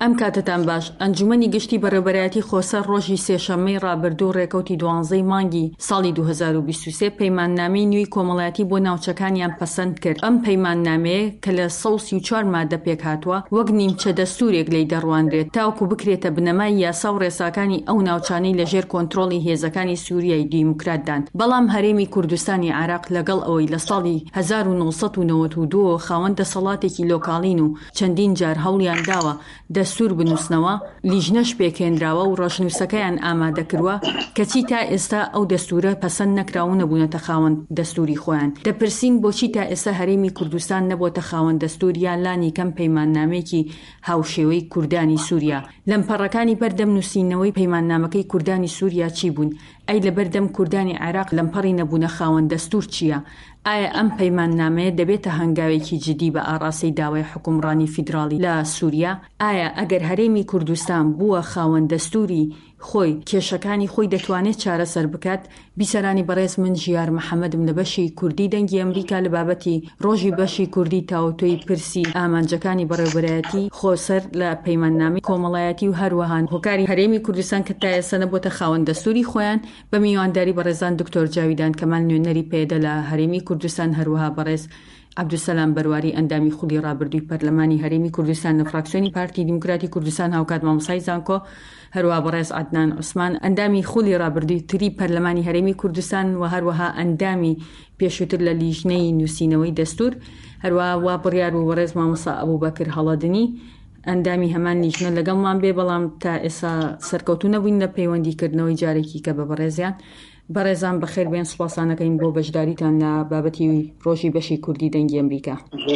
ئەم کاتتان باش. ئەنجومەنی گشتی بەڕێوەبەرایەتی خۆسەر ڕۆژی سێشەممەی ڕابردوو ڕێکەوتی 12 مانگی ساڵی 2023 پەیماننامەی نوێی کۆمەڵایەتی بۆ ناوچەکانیان پەسەند کرد. ئەم پەیماننامەیە کە لە 134 مادە پێک هاتووە وەک نیمچە دەستوورێک لی دەڕواندرێت تاوەکو بکرێتە بنەمای یاسا و ڕێساکانی ئەو ناوچانەی لەژێر کۆنتڕۆڵی هێزەکانی سووریای دیموکراتدان. بەڵام هەرێمی کوردستانی عێراق لەگەڵ ئەوەی لە ساڵی 1992 خاوەن دەسەڵاتێکی لۆکاڵین و چەندین جار هەوڵیان داوە دەستور بنووسنەوە، لیژنەش پێکێنراوە و ڕۆژنووسەکەیان ئامادە کردووە کەچی تا ئێستا ئەو دەستورە پەسەند نەکراون نەبوونەتە خاوەن دەستوری خۆیان. دەپرسین بۆچی تا ئێستا هەرێمی کوردستان نەبووتە خاوەن دەستوریان لانی کەم پەیماننامەیەکی هاوشێوەی کوردانی سووریا. لەم پەڕەکانی بەردەم نووسینەوەی پەیماننامەکەی کوردانی سووریا چی بوون؟ ئەی لەبەردەم کوردانی عێراق لەم پەڕی نەبوونە خاوەن دەستور چییە؟ ئایا ئەم پەیماننامەیە دەبێتە هەنگاوێکی جدی بە ئاڕاستەی داوای حکومڕانی فیدراڵی لە سووریا؟ ئایا ئەگەر هەرێمی کوردستان بووە خاوەن دەستوری خۆی کێشەکانی خۆی دەتوانێت چارەسەر بکات؟ بیسەرانی بەڕێز، من ژیار محەممەدم لە بەشی کوردی دەنگی ئەمریکا لە بابەتی ڕۆژی بەشی کوردی تاوتۆی پرسی ئامانجەکانی بەڕێوەبەرایەتی خۆسەر لە پەیماننامەی کۆمەڵایەتی و هەروەها هۆکاری هەرێمی کوردستان کە تا ئێستا نەبووتە خاوەن دەستوری خۆیان بە میوانداری بەڕێزان دکتۆر جاویدان کەمال نوێنەری پێدە لە هەرێمی کوردستان، هەروەها بەڕێز عەبدولسەلام بەرواری ئەندامی خوڵی ڕابردووی پەرلەمانی هەرێمی کوردستان لە فراکسیۆنی پارتی دیموکراتی کوردستان هاوکات مامۆستای زانکۆ، هەروەها بەڕێز عەدنان عوسمان ئەندامی خوڵی ڕابردووی تری پەرلەمانی هەرێمی کوردستان و هەروەها ئەندامی پێشووتر لە لیژنەی نووسینەوەی دەستور، هەروەها وا بڕیار و بەڕێز مامۆستا ئەبوبەکر هەڵەدنی ئەندامی هەمان لیژنە لەگەڵمان بێ، بەڵام تا ئێستا سەرکەوتوو نەبووین لە پەیوەندیکردنەوەی جارێکی کە بە بەڕێزیان. بەڕێزان بەخێر بێن، سوپاسانەکەین بۆ بەشداریتان لە بابەتی ڕۆژی بەشی کوردی دەنگی ئەمریکا.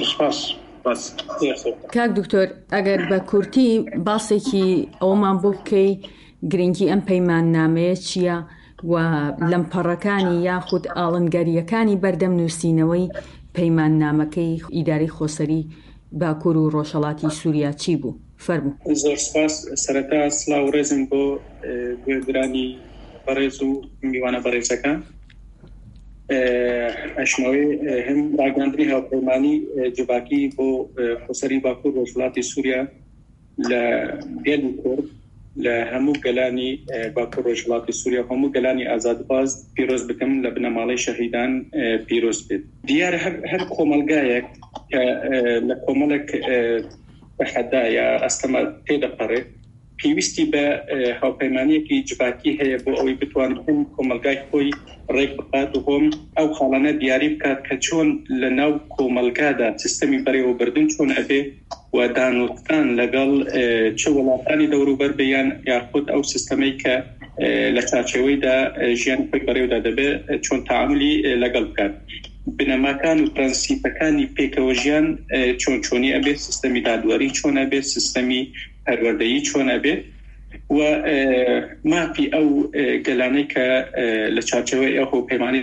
کاک دکتۆر، ئەگەر بە کورتی باسێکی ئەومان بۆ بکەی گرنگی ئەم پەیماننامەیە چییە و لەم پەڕەکانی یاخود ئاڵنگەریەکانی بەردەم نووسینەوەی پەیماننامەکەی ئیداری خۆسەری باکوور و ڕۆژهەڵاتی سووریا چی بوو؟ فەرموو. زۆر سپاس. سەرەتا سڵاو و ڕێزم بۆ گوێگرانی بەڕێز و میوانە بەڕێزەکان. ئەشنەوەی هەم ڕاگەاندنی هاوپەیمانی جوباکی بۆ خۆسەری باکوور ڕۆژهەڵاتی سووریا لە گەلی کورد لە هەموو گەلانی باکوور ڕۆژهەڵاتی سووریا، هەموو گەلانی ئازادباز پیرۆز بکەم لە بنەماڵەی شەهیدان پیرۆز بێت. دیارە هەر کۆمەلگایەک کە لە کۆمەڵێک بەحەدا یا ئەستەمە تێدەپەڕێت پێویستی بە هاوپەیمانیەکی جوباکی هەیە بۆ ئەوەی بتوانێت کۆمەلگای خۆی ڕێک بقات و هۆم ئەو خاڵانە دیاری بکات کە چۆن لە ناو کۆمەلگادا سیستەمی بەڕێوەبردن چۆن ئەبێ و دانوستان لەگەڵ چه وڵاتانی دەوروبەر بەیان یاخود ئەو سیستەمەی کە لە چارچێوەیدا ژیان خۆی بەڕێوەدا دەبێت چۆن تەعاملی لەگەڵ بکات. بنەماکان و پرەنسیپەکانی پێکەوە ژیان چۆن چۆنی ئەبێت، سیستەمی دادوەری چۆن ئەبێت، سیستەمی پەروەردەیی چۆن ئەبێت و مافی ئەو گەلانەی کە لە چارچەوەی ئەو هاوپەیمانی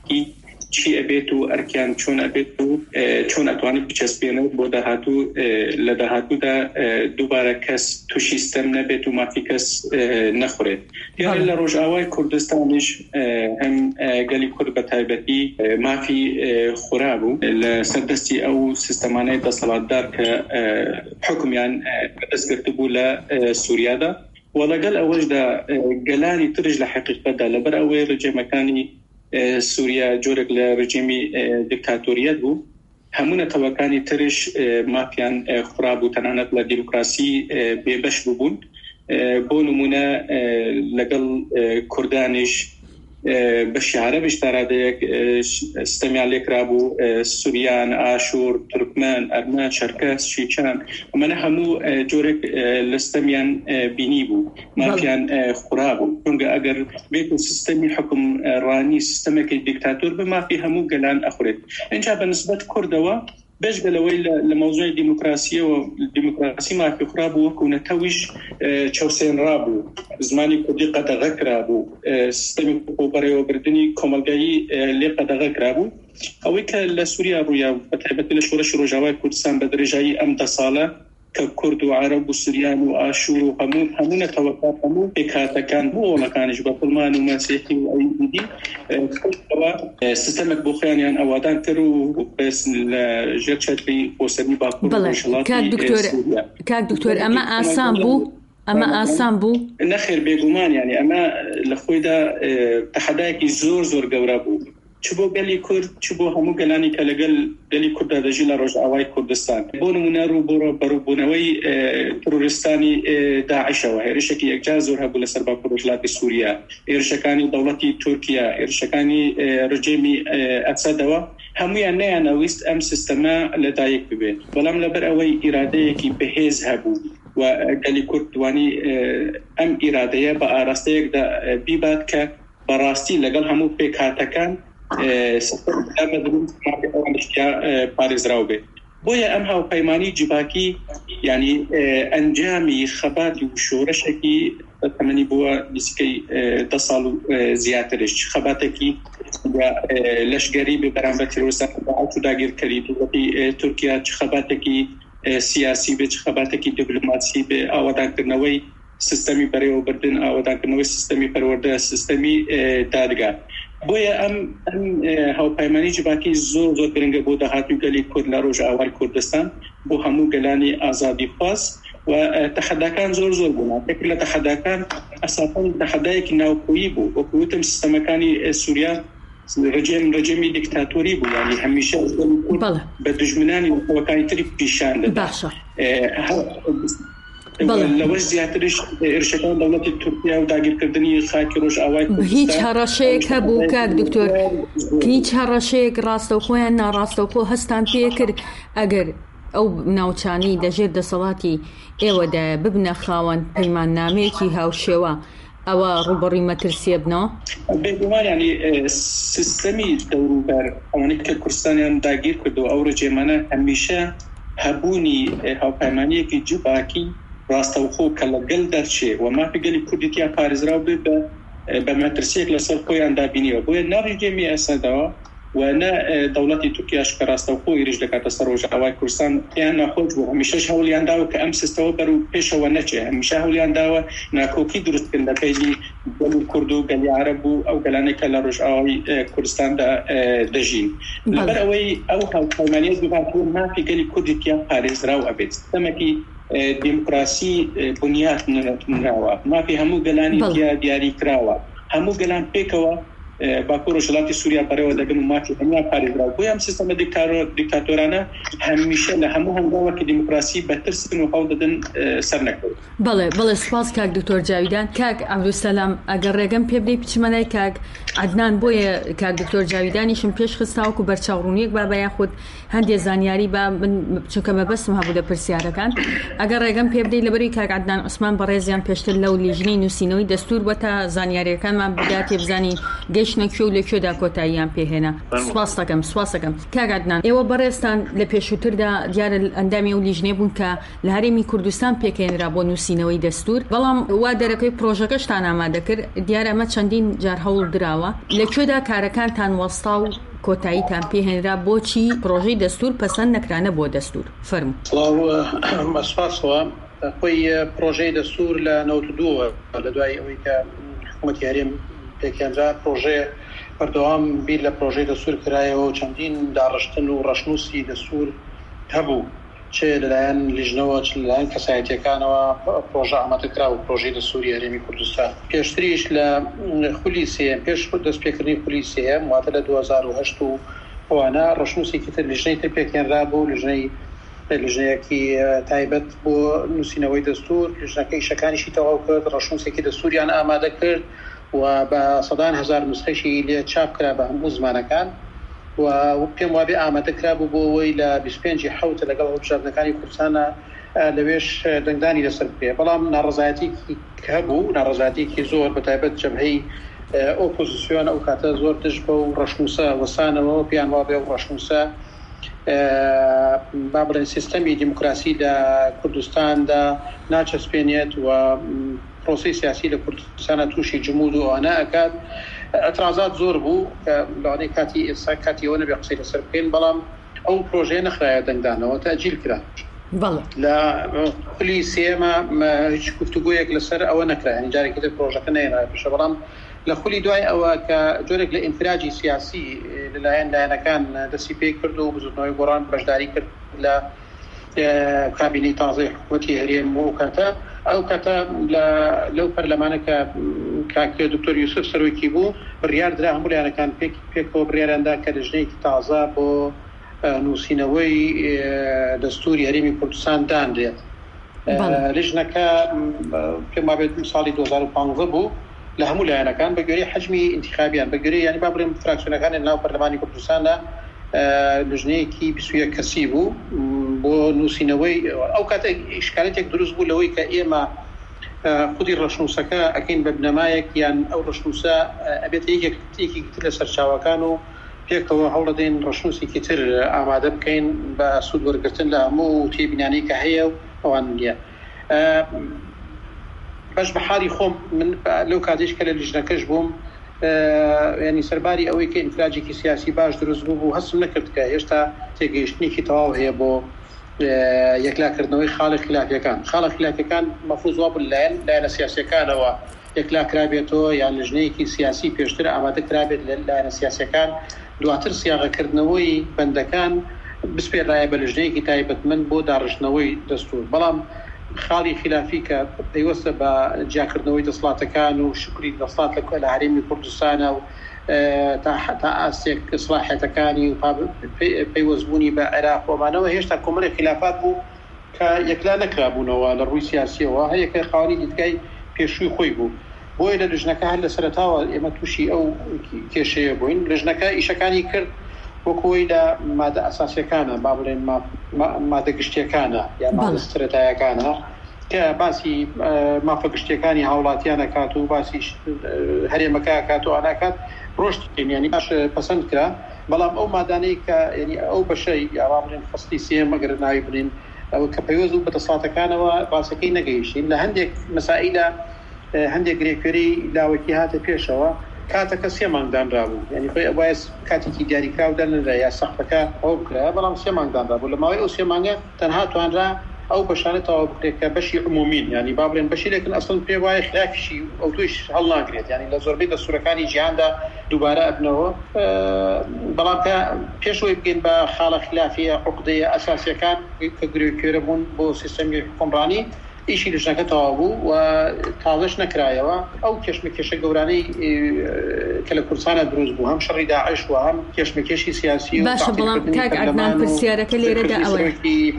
چی ئەبێت و ئەرکیان چۆن ئەبێت و چۆن ئەتوانێت بچەسبێنەوە بۆ داهاتوو لە داهاتوودا دووبارە کەس تووشی ستەم نەبێت و مافی کەس نەخورێت. دیارە لە ڕۆژئاوای کوردستانیش هەم گەلی کورد بە تایبەتی مافی خورا بوو لە سەردەستی ئەو سیستەمانەی دەسەڵاتدار کە حکمیان دەستگرت بوو لە سووریادا و لەگەڵ ئەوەشدا گەلانی ترش لە حقیقەتدا لەبەر ئەوەی ڕێجێمەکانی سووریا جۆرێک لە ڕژیمی دیکتاتۆریەت بوو، هەموو نەتەوەکانی ترش مافیان خورا بوو، تەنانەت لە دیموکراسی بێبەش بوون. بۆ نمونە لەگەڵ کوردانیش بەشی عەرەبیش تا ڕادەیەک سیستەمیان لێکرا بوو، سووریان، ئاشور، تورکمان، ئەرمان، شەرکەس، شیچان، ئەمانە هەموو جۆرێک لە سیستەمیان بینی بوو، مافیان خورا بوو. چونکە ئەگەر بێت سیستەمی حکومڕانی سیستەمێکی دیکتاتۆر بە مافی هەموو گەلان ئەخورێت. اینجا بە نسبەت کوردەوە بەشگەلەوەی لە مەوزوعی دیموکراسیەوە دیموکراسی مافی خورا بوو وەکو نەتەویش چەوسێنرا بوو، زمانی کوردی قەدەغە کرا بوو، سیستەمی بەڕێوەبردنی کۆمەلگایی لێ قەدەغە کرا بوو. ئەوەی کە لە سووریا ڕوویا بە تایبەتی لە شۆڕشی ڕۆژاوای کوردستان بە درێژایی ئەم 10 ساڵە ككرد وعرب وسوريان وآشور وهمون توقعات همون بكاتكان بو ومكانش بطلمان ومسيحي وأيدي كل سيستمك بوخيان أوادان ترو بس الجرشات بي وسني باكور وشلاتي كاك دكتور أما آسان بو نخير بيقومان يعني أما لخويدا تحداكي زور قورابو چبو گلی کرد چبو همو گلانی که لگل گلی کرد داجی لروج آوای کردستان بون منارو برو بونوی تروریستانی داعش و هرشکی یک جازور هبول سربا پروژلات سوریا ارشکانی دولتی ترکیه ارشکانی رژیمی اسد و همه نه نویست ام سیستم لدایک ببین ولام لبر اوی اراده کی بهز هبو و گلی کرد وانی ام اراده با آراسته یک دا بیباد که براستی لگل همو پیکاتکان سیستم پارێزراو بۆیە ئەم هاوپەیمانی جیباکی یعنی ئەنجامی خەباتی و شۆڕشێکی تەمەنی بووە نزیکەی 10 ساڵ و زیاترش خەباتێکی لەشگەری بە بەرامبەر تیرۆریستان و داگیرکەری دەوڵەتی تورکیا خەباتێکی سیاسی بێ خەباتێکی دیپلۆماسی بێ ئاوادانکردنەوەی سیستمی بەڕێوەبردن ئاوادانکردنەوەی سیستمی پەروەردە سیستمی دادگا بۆیە ئەم هاوپەیمانی جیباکی زۆر گرنگە بۆ داهاتوی گەلی کورد لە ڕۆژ ئاوای کوردستان بۆ هەموو گەلانی ئازادی خواست و تەحەداکان زۆر بوون تێک لە تەحەداکان ئەساساً تەحەدایەکی ناوخۆیی بوو وەکو وتم سیستەمەکانی سووریا رژیمی دیکتاتۆری بوو یعنی هەمیشە بە دژمنانی وەکانی تری پیشان دەدا لەوەش زیاترش ئێرشەکان دەوڵەتی تورکیا و داگیرکردنی خاکی ڕۆژ ئاوای هیچ هەڕەشەیەک هەبوو کاک دکتۆر هیچ هەڕەشەیەک ڕاستەوخۆیان ناڕاستەوخۆ هەستان پێ کرد ئەگەر ئەو ناوچانی دەژێت دەسەڵاتی ئێوەدایە ببنە خاوەن پەیماننامەیەکی هاوشێوە ئەوە ڕوبەڕی مەترسیە بنەوە بێگومان ینی سیستەمی دەوروبەر ئەوانەی کە کوردستانیان داگیر کردو ئەو ڕێجێمانە هەمیشە هەبوونی هاوپەیمانیەکی جوباکی ڕاستەوخۆ کە لەگەڵ دەرچێ و مافی گەلی کوردیتیا پارێزراو بێ بە مەترسیەک لەسەر خۆیان دابینیەوە بۆیە ناڕێجێمی ئەسەدەوە و نە دەوڵەتی تورکیاش کە ڕاستەوخۆ ئێریش دەکاتە سەر ڕۆژ ئاوای کوردستان یان ناخۆش بوو هەمیشەش هەوڵیان داوە کە ئەم سیستەمە بەرەو پێشەوە نەچێ هەمیشە هەوڵیان داوە ناکۆکی دروستکردن بەپێی گەلی کورد و گەلی عەرەب و ئەو گەلانەی کە لە ڕۆژ ئاوای کوردستاندا دەژین لەبەر ئەوەی ئەو هاوپەیمانیە جوباکی مافی گەلی کوردیتیا پارێزراو ئەبێت سیستەمێکی دیموکراسی بنیاد نراوە مافی هەموو گەلانی دیاری کراوە هەموو گەلان پێکەوە باکوور ڕۆژهەڵاتی سووریا بەڕێوە دەگەن و مافی هەموو پارێزراو بۆیە ئەم سیستەمە دیکتاتۆرانە هەمیشە لە هەموو هەنگاوەکی دیموکراسی بەترسن و هەوڵ دەدەن سەر نەکەوت بەڵێ سپاس کاک دکتۆر جاویدان کاک عەبدولسەلام ئەگەر ڕێگەم پێ بدەی بچمەلای کاک عەدنان بۆیە کاک دکتۆر جاویدانیشم پێش خستاوەکو بەرچاوڕوونیەک با یاخود هەندێک زانیاری با چونکە مەبەستم هەبوو لە پرسیارەکان ئەگەر ڕێگەم پێ بدەی لەبەری کاک عەدنان عوسمان بەڕێزیان پێشتر لەو لیژنەی نووسینەوەی دەستور بۆ تا زانیاریەکانمان بداتێ بزانین گەیشتنەکوێ و لەکوێدا کۆتاییان پێهێنا سواس دەکەم کاک عەدنان ئێوە بەڕێستان لە پێشووتردا دیارە ئەندامی ئەو لیژنەی بوون کە لە هەرێمی کوردستان پێکەێنرا بۆ نووسینەوەی دەستور بەڵام وا دەرەکەی پرۆژەکەشتان ئامادە کرد دیارە ئەمە چەندین جار هەوڵ دراوە لەکوێدا کارەکانتان وەستا و کۆتاییتان پێهێنرا بۆچی پرۆژەی دەستور پەسەند نەکرانە بۆ دەستور فەرموو مەسپاسەوە خۆی پرۆژەی دەستور لە 92 لە دوای ئەوەی کە حکوومەتی هەرێم پێکێنرا پرۆژێ بەردەوام بیر لە پرۆژەی دەستور کرایەوە و چەندین داڕشتن و ڕەشنووسی دەستور هەبوو چه لەلایەن لیژنەوە چ لەلایەن کەسایەتیەکانەوە پرۆژە ئامادەکرا و پرۆژەی دەستوری هەرێمی کوردستان پێشتریش لە خولی سێم پێش دەستپێکردنی خولی سێم واتە لە 2008 و ئەوانە ڕەشنووسێکی تر لیژنەی تر پێکێنرا بوو لیژنەیەکی تایبەت بۆ نووسینەوەی دەستور لیژنەکەی شەکانیشی تەواو کرد ڕەشنووسێکی دەستوریان ئامادە کرد و بە سەدان هەزار نسخەشی لێ چاپ کرا بە هەموو زمانەکان و پێم وابێ ئامادەکرا بوو بۆ ئەوەی لە 25 حەوت لەگەڵ هەڵبژاردنەکانی کوردستانە لەوێش دەنگدانی لەسەر بکرێ بەڵام ناڕەزایەتێکی هەبوو ناڕەزایەتێکی زۆر بە تایبەت جەبهەی ئۆپۆزیسیۆن ئەو کاتە زۆر دژ بە و ڕەشنووسە وەسانەوە پیان وابێ و ڕەشنووسە با بڵێن سیستەمی دیموکراسی لە کوردستاندا ناچەسپێنێت و پرۆسی سیاسی لە کوردستانە تووشی جمود و ئەوانە ئەکات ئەترازات زۆر بوو کە لەوانەی کاتی ئێستا کاتی ئەوە نەبێ قسەی لەسەر بکەین بەڵام ئەو پرۆژەیە نەخرایە دەنگدانەوە تاجیل کرا لە خلی سێمە هیچ گفتوگویەک لەسەر ئەوە نەکرا، ینی جارێکی تر پرۆژەکە نێنرا پێشە، بەڵام لە خولی دوای ئەوە کە جۆرێک لە ئینفراجی سیاسی لەلایەن لایەنەکان دەستی پێی کرد و بزوتنەوەی گۆڕان بەشداری کرد لە کابینەی تازەی حکوومەتی هەرێم و کاتە ئەو کاتە لەو پەرلەمانە کە کاکە دکتۆر یوسف سەرۆکی بوو بڕیار درا هەموو لایەنەکان پێکەوە بڕیاراندا کە لەژنەیەکی تازە بۆ نووسینەوەی دەستوری هەرێمی کوردستان دانرێت. لژنەکە پێم وابێت ساڵی 2015 بوو لە هەموو لایەنەکان بە گوێرەی حەجمی ئینتیخابیان بە گوێرەی ینی با بڵێم فراکسیۆنەکانی ناو پەرلەمانی کوردستاندا لژنەیەکی 21 کەسی بوو بۆ نووسینەوەی. ئەو کاتە ئیشکالەتێک دروست بوو لەوەی کە ئێمە خودی ڕەشنووسەکە ئەکەین بە بنەمایەک یان ئەو ڕەشنووسە ئەبێت یەکێکی تر لە سەرچاوەکان و پێکەوە هەوڵەدەین ڕەشنووسێکی تر ئامادە بکەین بە سوود وەرگرتن لە هەموو تێبینانەی کە هەیە و ئەوان نیە. بەش بەحالی خۆم من لەو کاتێش کە لە لیژنەکەش بووم ینی سەرباری ئەوەی کە ئینفراجێکی سیاسی باش دروست بوو هەستم نەکرد کە هێشتا تێگەیشتنێکی تەواو هەیە بۆ یەکلاکردنەوەی خاڵی خلافیەکان. خاڵە خلافیەکان مەفروض وا بوو لایەنە سیاسیەکانەوە یەکلا کرابێتەوە یان لژنەیەکی سیاسی پێشتر ئامادە کرابێت لایەنە سیاسیەکان، دواتر سیاغەکردنەوەی بەندەکان بسپێرایە بە لژنەیەکی تایبەتمەند بۆ داڕشتنەوەی دەستوور. بەڵام خاڵی خلافی کە پەیوەستە بە جیاکردنەوەی دەسڵاتەکان و شکری دەسڵات لە هەرێمی کوردستانە و تا ئاستێک ئیسلاحەتەکانی و پەیوەستبوونی بە عێراق ومانەوە هێشتا کۆمەڵێک خلافات بوو کە یەکلا نەکرابوونەوە لە ڕووی سیاسیەوە هەیەکە خاڵی دیتگای پێشووی خۆی بوو. بۆیە لە لژنەکە هەر لە سەرەتاوە ئێمە تووشی ئەو کێشەیە بووین. لژنەکە ئیشەکانی کرد وەکوی لە مادە ئەساسیەکانە با بڵێن مادە گشتیەکانە یان مادە سەرەتاییەکانە کە باسی مافە گشتیەکانی هاوڵاتیانە کات و باسی هەرێمەکە کات و ئاناکات ڕۆشتین ینی باش پەسەند کرا. بەڵام ئەو مادانەی کە ینی ئەو بەشەی یاوا بڵێن فەسڵی سێم ئەگەر ناوی بنین ئەو کە پەیوەست و بەدەسڵاتەکانەوە باسەکەی نەگەیشتین لە هەندێک مەسائلە هەندێک گرێکوێری لاوەکی هاتە پێشەوە کاتەکە 3 مانگدانرا بوو، ینی خۆی ئەوایە کاتێکی دیاریکراو دەنرا یا سەختەکە ئەو بکرا، بەڵام 3 مانگدانرا بوو. لە ماوەی ئەو 3 مانگە تەنها توانرا ئەو بەشانە تەواو بکرێت کە بەشی عمومین ینی با بڵێن بەشی لێکن ئەسڵ پێ وایە خلافیشی ئەو تویش هەڵ ناگرێت، ینی لە زۆربەی دەستوورەکانی جیهاندا دووبارە ئەبنەوە. بەڵام کە پێشەوەی بگەین بە خاڵە خلافیە عقدەیە ئەساسیەکان کە گرێکوێرە بوون بۆ سیستەمی حکومڕانی ئیشی لژنەکە تەواو بوو و تازەش نەکرایەوە. ئەو کێشمەکێشە گەورانەی کە لە کوردستانە دروست بوو هەم شەڕی داعش و هەم کێشمەکێشی سیاسی و باشە. بەڵام کاک عەدنان پرسیارەکە لێرەدا ئەوەیە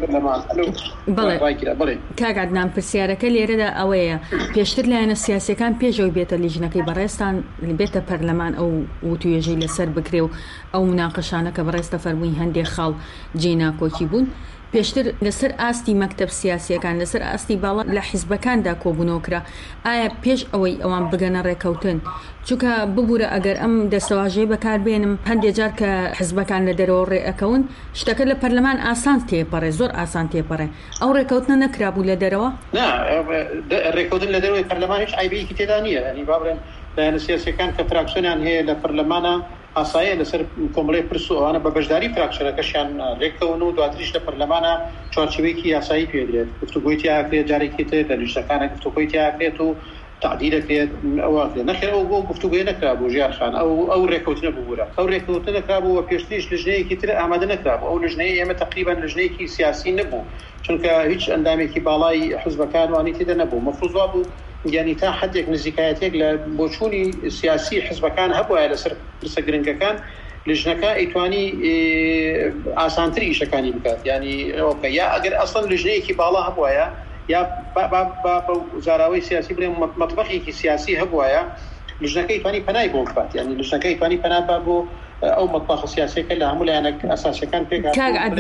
کاک عەدنان پرسیارەکە لێرەدا ئەوەیە پێشتر لایەنە سیاسیەکان پێشەوەی بێتە لیژنەکەی بەڕێستان بێتە پەرلەمان ئەو وتوێژەی لەسەر بکرێ و ئەو مناقەشانە کە بەڕێستە فەرمووی هەندێک خاڵ جێناکۆکی بوون پێشتر لەسەر ئاستی مەکتەب سیاسیەکان لەسەر ئاستی باڵا لە حیزبەکاندا کۆبوونەوەکرا. ئایا پێش ئەوەی ئەوان بگەنە ڕێکەوتن چونکە ببوورە ئەگەر ئەم دەسەواژەیە بەکاربێنم هەندێک جار کە حیزبەکان لە دەرەوە ڕێئەکەون شتەکە لە پەرلەمان ئاسان تێپەڕێ، زۆر ئاسان تێپەڕێ. ئەو ڕێکەوتنە نەکرابوو لە دەرەوە؟ ڕێکەوتن لە دەرەوەی پەرلەمان هیچ عیبەیەکی تێدا نییە، ینی با بڵێن لایەنە سیاسیەکان کە فراکسیۆنیان هەیە لە پەرلەمانە ئاساییە لەسەر کۆمەڵەی پرس و ئەوانە بە بەشداری فراکسیۆنەکەشیان ڕێکەون و دواتریش لە پەرلەمانە چوارچێوەیەکی یاسایی پێدرێت، گفتوگۆی تیاکرێت، جارێکی تر لە لیژنەکانە گفتوگۆی تیاکرێت و تعدیلەکرێت. ئەوە نەخێر ئەو بۆ گفتوگۆی نەکرابوو ژیارخان ئەو ڕێکەوتنە ببوورە، ئەو ڕێکەوتنە نەکرابوو پێشتریش لژنەیەکی تر ئامادە نەکرابوو. ئەو لژنەیە ئێمە تقریبا لژنەیەکی سیاسی نەبوو چونکە هیچ ئەندامێکی باڵای حزبەکان وانی تێدا نەبوو. مەفروض بوو یعنی تا حدێک نزیکایەتێک لە بۆچوونی سیاسی حزبەکان هەبووە لەسەر پرسە گرنگەکان لژنەکە ئەیتوانی ئاسانتر ئیشەکانی بکات. ینی ئەوکە یا ئەگەر ئەسڵەن لژنەیەکی باڵا هەبووایە یا وزاراوی سیاسی بڵێ مەطبەخێکی سیاسی هەبووایە لژنەکەی توانی پەنای بۆ بکات، ینی لژنەکەی توانی پەنا بۆ ئەو مەطبەخ سیاسیەکە لە هەموو لایەنە ئەساسیەکان پێکات.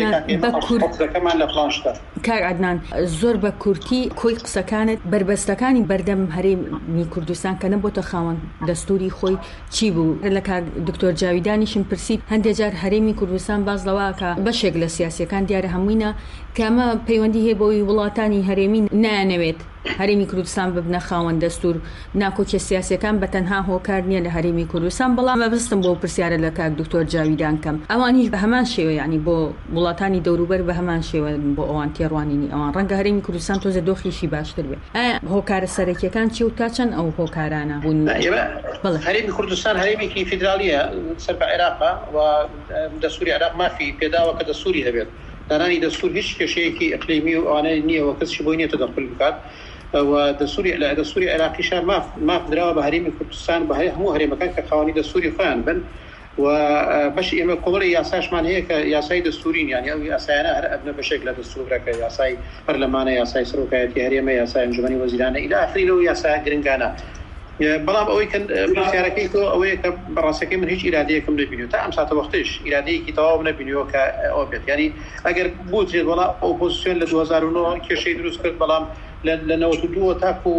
کاک عەدنان زۆر بە کورتی کۆی قسەکانت بربەستەکانی بەردەم هەرێمی کوردستان کە نەبووتە خاوەن دەستوری خۆی چی بوو؟ لە کاک دکتۆر جاویدانیشم پرسیت هەندێک جار هەرێمی کوردستان باز لەوەکە بەشێک لە سیاسیەکان دیارە هەمووینە کە ئەمە پەیوەندی هەیە بۆی وڵاتانی هەرێمی نانەوێت هەرێمی کوردستان ببنە خاوەن دەستور ناکۆکیە سیاسیەکان بە تەنها هۆکار نییە لە هەرێمی کوردستان بەڵام مەبستم بۆ پرسیارە لە کاک دکتۆر جاویدان کەم ئەوان هیچ بە هەمان شێوە ینی بۆ وڵاتانی دەوروبەر بە هەمان شێوە بۆ ئەوان تێڕوانینی ئەوان ڕەنگە هەرێمی کوردستان تۆزە دۆخیشی باشتر بێ هۆکارە سەرەکیەکان چی و تا چەند ئەو هۆکارانە بوون هەرێمی کوردستان هەرێمێکی فیدرالیە سەر بە عێراقا و دەستوری عێراق مافی پێداوە کە دەستوری هەبێت دانانی دەستور هیچ کێشەیەکی ئەقلیمی و ئەوانە نییەوە کەسیش بۆی نیە تەدەخل بکات و دەستوری عێراقیشان ماف دراوە بە هەرێمی کوردستان بە هەموو هەرێمەکان کە خاوەنی دەستوری خۆیان بن و بەشی ئێمە کۆمەڵی یاساشمان هەیە کە یاسای دەستورین یانی ئەو یاسایانە هەر ئەبنە بەشێک لە دەستورەکە یاسای پەرلەمانە یاسای سەرۆکایەتی هەرێمە یاسای ئەنجومەنی وەزیرانە ئیلا ئاخرینەوە یاسای گرنگانە بەڵام ئەوەی کە پرسیارەکەی تۆ ئەوەیە کە بەڕاستەکەی من هیچ ئیرادەیەکم نەبینیوە تا ئەم ساتە وەختش ئیرادەیەکی تەواو نەبینیوە کە ئەوە بێت یعنی ئەگەر بوترێت وەڵا ئۆپۆزیسیۆن لە 2009 کێشەی دروست کرد بەڵام لە 92 تاکو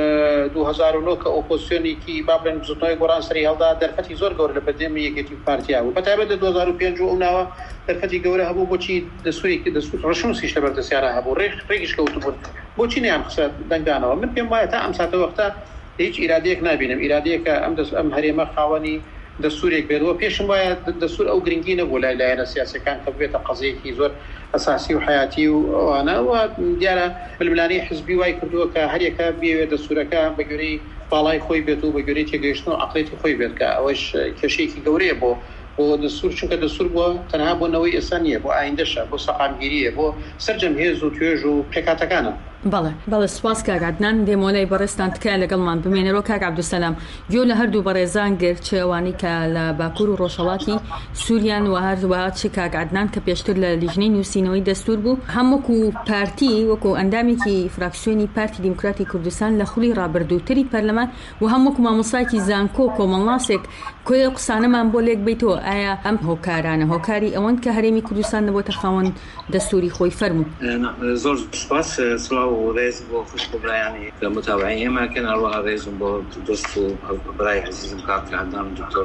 2009 کە ئۆپۆزیسیۆنێکی بابلێن بزوتنەوەی گۆڕان سەری هەڵدا دەرفەتی زۆر گەورە لە بەردەمی یەکێتی پارتیا بوو بەتایبەت لە 2005 ئەو ناوە دەرفەتی گەورە هەبوو بۆچی دەستوری ڕەشنووسیش لە بەردەستیانە هەبوو ڕێگیش کەوتبوون بۆچی نیان قسە دەنگدانەوە من پێم وایە تا ئەم ساتە وەختە هیچ ئیرادەیەک نابینم ئیرادەیەکە ئەم هەرێمە خاوەنی دەستورێک بێتەوە پێشم وایە دەستور ئەو گرنگی نەبوو لای لایەنە سیاسەکان کە بێتە قەزەیەکی زۆر ئەساسی و حیاتی و ئەوانەوە دیارە ململانەی حزبی وای کردووە کە هەرێکە بێوێت دەستورەکە بە گوێرەی باڵای خۆی بێت و بە گوێرەی تێگەیشتن و عەقڵێتی خۆی بێت کە ئەوەش کێشەیەکی گەورەیە بۆ دەستور چونکە دەستور بووە تەنها بۆ نەوەی ئێستا نییە بۆ ئایندەشە بۆ سەقامگیریە بۆ سەرجەمهێز و توێژ و پێکاتەکانە بەڵێ سپاس کاگاتنان دێمۆلای بەڕێستان تکای لەگەڵمان بمێنەرەوە کاک عەبدولسەلام گوێ لە هەردوو بەڕێزان گرت چێوانی کە لە باکوور و ڕۆژهەڵاتی سووریان و هەردووە چ کاک عەدنان کە پێشتر لە لیژنەی نووسینەوەی دەستور بوو هەمووکو پارتی وەکو ئەندامێکی فراکسیۆنی پارتی دیموکراتی کوردستان لە خولی ڕابردووتری پەرلەمان و هەمووکو مامۆستایکی زانکۆ کۆمەڵناسێک کۆی قسانەمان بۆ لێک بیتەوە ئایا ئەم هۆکارانە هۆکاری ئەوەن کە هەرێمی کوردستان نەبووتە خاوەن دەستوری خۆی فەرموو زۆر سپاس سڵاو و ڕێز بۆ خوش بۆ برایانی لە متابعین ئێمە کەناڕوە ڕێزم بۆ دۆست و برای عزیزم کاک عەدنان دکتۆر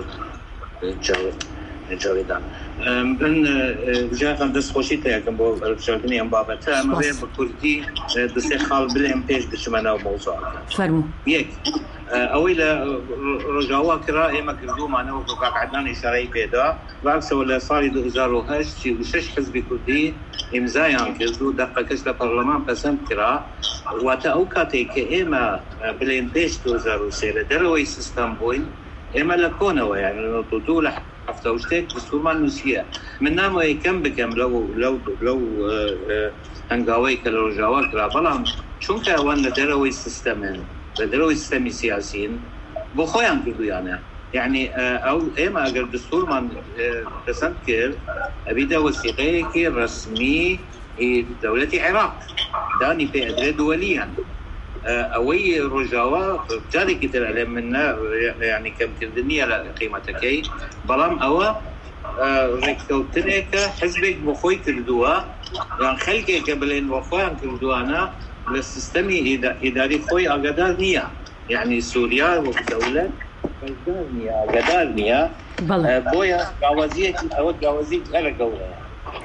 جاویدان من بژاردان دەستخۆشی تەیەکەم بۆ بژاردننی ئەم بابەتە ئەمەوێ بە کوردی دەسێ خاڵ بڵێم پێش بچمەنەوە مەوزوعەکە فەرموو یەک ئەوەی لە ڕۆژاوا کرا ئێمە کردومانەوە بۆ کاک عەدنان ئیشارەی پێدا بەعکسەوە لە ساڵی 2008 36 حزبی کوردی ئیمزایان کرد و دەقەکەش لە پەرلەمان پەسەند کرا واتە ئەو کاتێک کە ئێمە بڵێن پێش 2003 لە دەرەوەی سیستەم بووین ئێمە لە کۆنەوە یان دوو لە هەفتە و شتێک دستورمان نووسیە من نامەوە یەکەم بکەم لەو هەنگاوەی کە لە ڕۆژاوا کرا بەڵام چونکە ئەوان لە دەرەوەی سیستەمن لە دەرەوەی سیستەمی سیاسین بۆ خۆیان کردویانە یعنی ئەو ئێمە ئەگەر دستورمان پەسەند کرد ئەبیدە وەسیقەیەکی ڕەسمی دەوڵەتی عێراق دانی پێ ئەدرێت دووەلیان ئەوەی ڕۆژاوا جارێکی تر ئەلێ من یعنی کەمکردنیە لە قیمەتەکەی بەڵام ئەوە ڕێککەوتنێکە حزبێک بۆ خۆی کردووە یان خەلکێکە بڵێن بۆ خۆیان کردووانە لە سیستەمی ئیداری خۆی ئاگادار نییە یعنی سووریا وەک دەوڵەت ئاگادار نییە بۆیە گاوازیەکی ئەوە گاوازی هەرە گەورەیە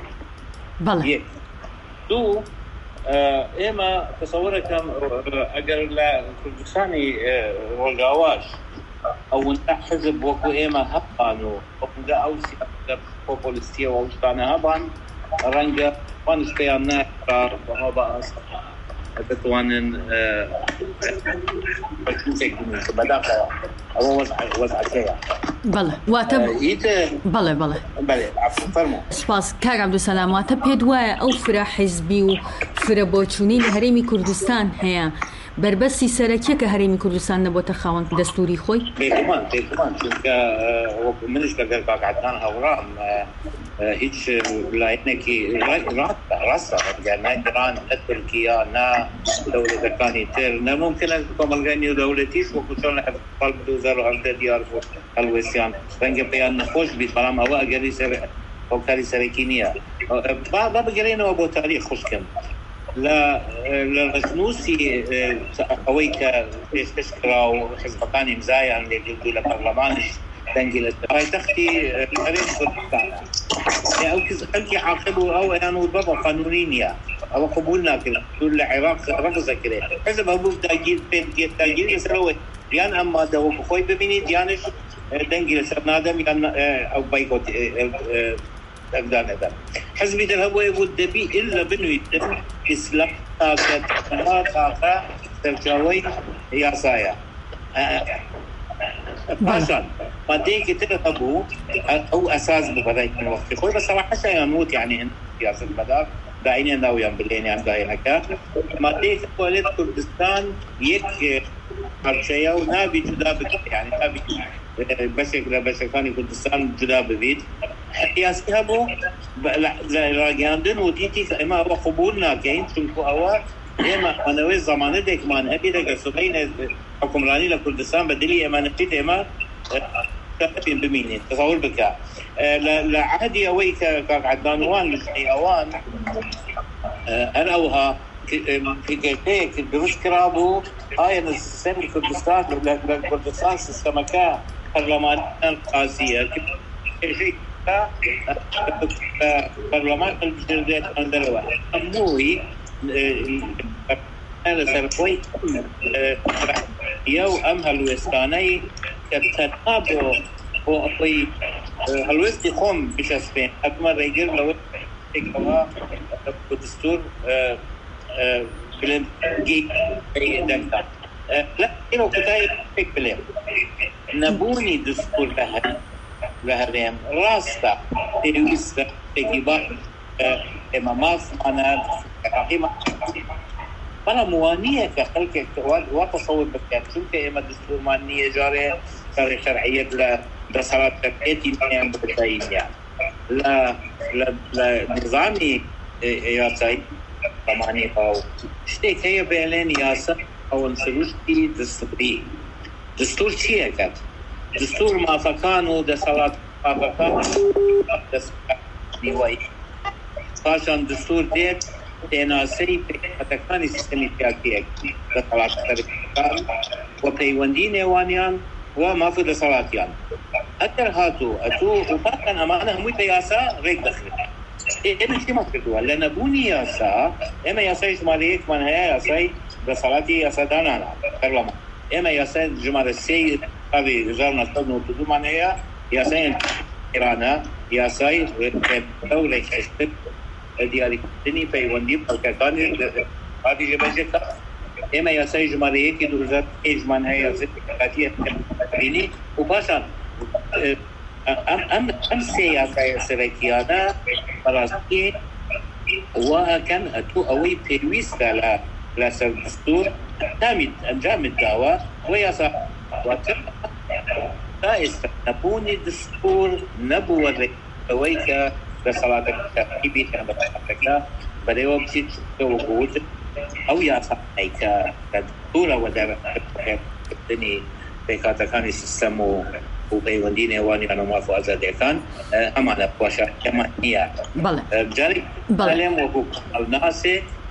دوو ئێمە تەسەوەرەکەم ئەگەر لە کوردستانی ڕۆژاواش ئەوەندە حزب وەکو ئێمە هەبان و ئەوەندە ئەو سیاسەتە پۆپۆلیستیە و ئەو شتانە هەبان ڕەنگە وان شتیان ناکرار بەها بە ئاسان دەتوانن بەداخەوە ئەوە وەزعەکەیە بەڵێ واتە بەڵێ فەرموو سپاس کاک عەبدولسەلام واتە پێت وایە ئەو فرە حیزبی و فرە بۆچوونەی لە هەرێمی کوردستان هەیە بربەستی سەرەکیە کە هەرێمی کوردستان نەبووتە خاوەن دەستوری خۆی بێگومان چونکە منش لەگەڵ کاک عەدنان هەوڕام هیچ لایەنێکی ڕاستە نە ئیران نە تورکیا نە دەوڵەتەکانی تر نەممکنە کۆمەلگای نێودەوڵەتیش وەکو چۆن لە ساڵ 2010 دیار بوو هەڵوێستیان ڕەنگە پێیان نەخۆش بیت بەڵام ئەوە ئەگەری هۆکاری سەرەکی نییە با بگەڕێنەوە بۆ تاریخ خوشکم لە ڕژنووسی ئەوەی کە پێشکەش کرا و حزبەکانی ئیمزایان لێگرتو لە پەرلەمانش دەنگی لە پایتەختی هەرێمی کوردستانە ئەو خەڵکی عاقل و ئەو ئەیان و بە قانونی نییە او قبولنا كده كل العراق ركز كده حسب ابو تاجيل يسروي يان اما دو خوي ببيني ديانش دنجي سبنادم يان او بايكوت اقدر ندم حزبي الهوى يقول دبي الا بنو يتم اسلام طاقه ترجوي يا سايا باشا بعدين كتبوا او اساس ببدايه الوقت خوي بس صراحه يموت يعني انت سياسه المدار داعيني ناوي بليني عن داي هكا ما ديك ولد كردستان يك هالشيء ونابي جدا يعني نابي بس كان كردستان جدا ببيت سياسي هبو راجعندن وديتي اما هو قبولنا كاين شنكو هوا اما انا وين زمان ديك ما نبي دك سبعين حكمراني لكردستان بدلي اما نبي اما كاتبين بميني تصور بك لا عادي اويك كعدنان وان مش اوان انا اوها في كيفك بمشكرابو هاي السن كردستان كردستان سمكا برلمان القاسيه شيء برلمان الجزيرات اندلوا اموي انا سرقوي يو امهل وستاني كتنابو هو أقوي هالوستي خوم بشاسبين أكمل رجل لو تكوا بدستور بلن جي دكتور لا إنه كتاي بلن نبوني دستور لهرم راستا تيوستا تجيبات إمامات أنا رحيمة أنا موانية كخلك وتصور بكات شو كإما دستور مانية جاري شرعية لصلاة تبعيتي من بالتاين يعني لا نظامي ياساي طماني أو شتيك هي بيلين ياسا أو نسلوشتي دستوري دستور شيء كات دستور ما فكانوا دصلاة ما فكانوا دستور عشان دستور ديت تناسي بتكاني سيستمي تاكيك دصلاة تبعيتي وبيوندين يوانيان وما في صلاتيان أكثر هاتو وباكن أمانة هم ياسا ريك دخل إيه شيء ما كردوا لأن بوني ياسا إما ياسا يجماليك من هي ياسا بصلاتي ياسا دانا كرلما إما ياسا جمال السيد هذه رجالنا تبنوا تدو من هي ياسا إيرانا ياسا دولة كشتب ديالي كتني بيوندي بالكتاني هذه جبهة إما ياساي جمالية كي دوزات إجمان هي ياساي كاتية بيني وباشا أم سياسة سركيانا فراسكي وكان أتو أوي بيرويس لا دستور تامد أنجام الدعوة وياسا وتم نبوني دستور نبوة ويكا لصلاة التحقيبي كان بطاقتك بدأوا بسيط وجود أو ياسا كدولة ودارة تبني بكاتكان يسمو وبيوندين يواني أنا ما فوز ذلكان أما نبوشة كما هي جاري سلام وهو الناس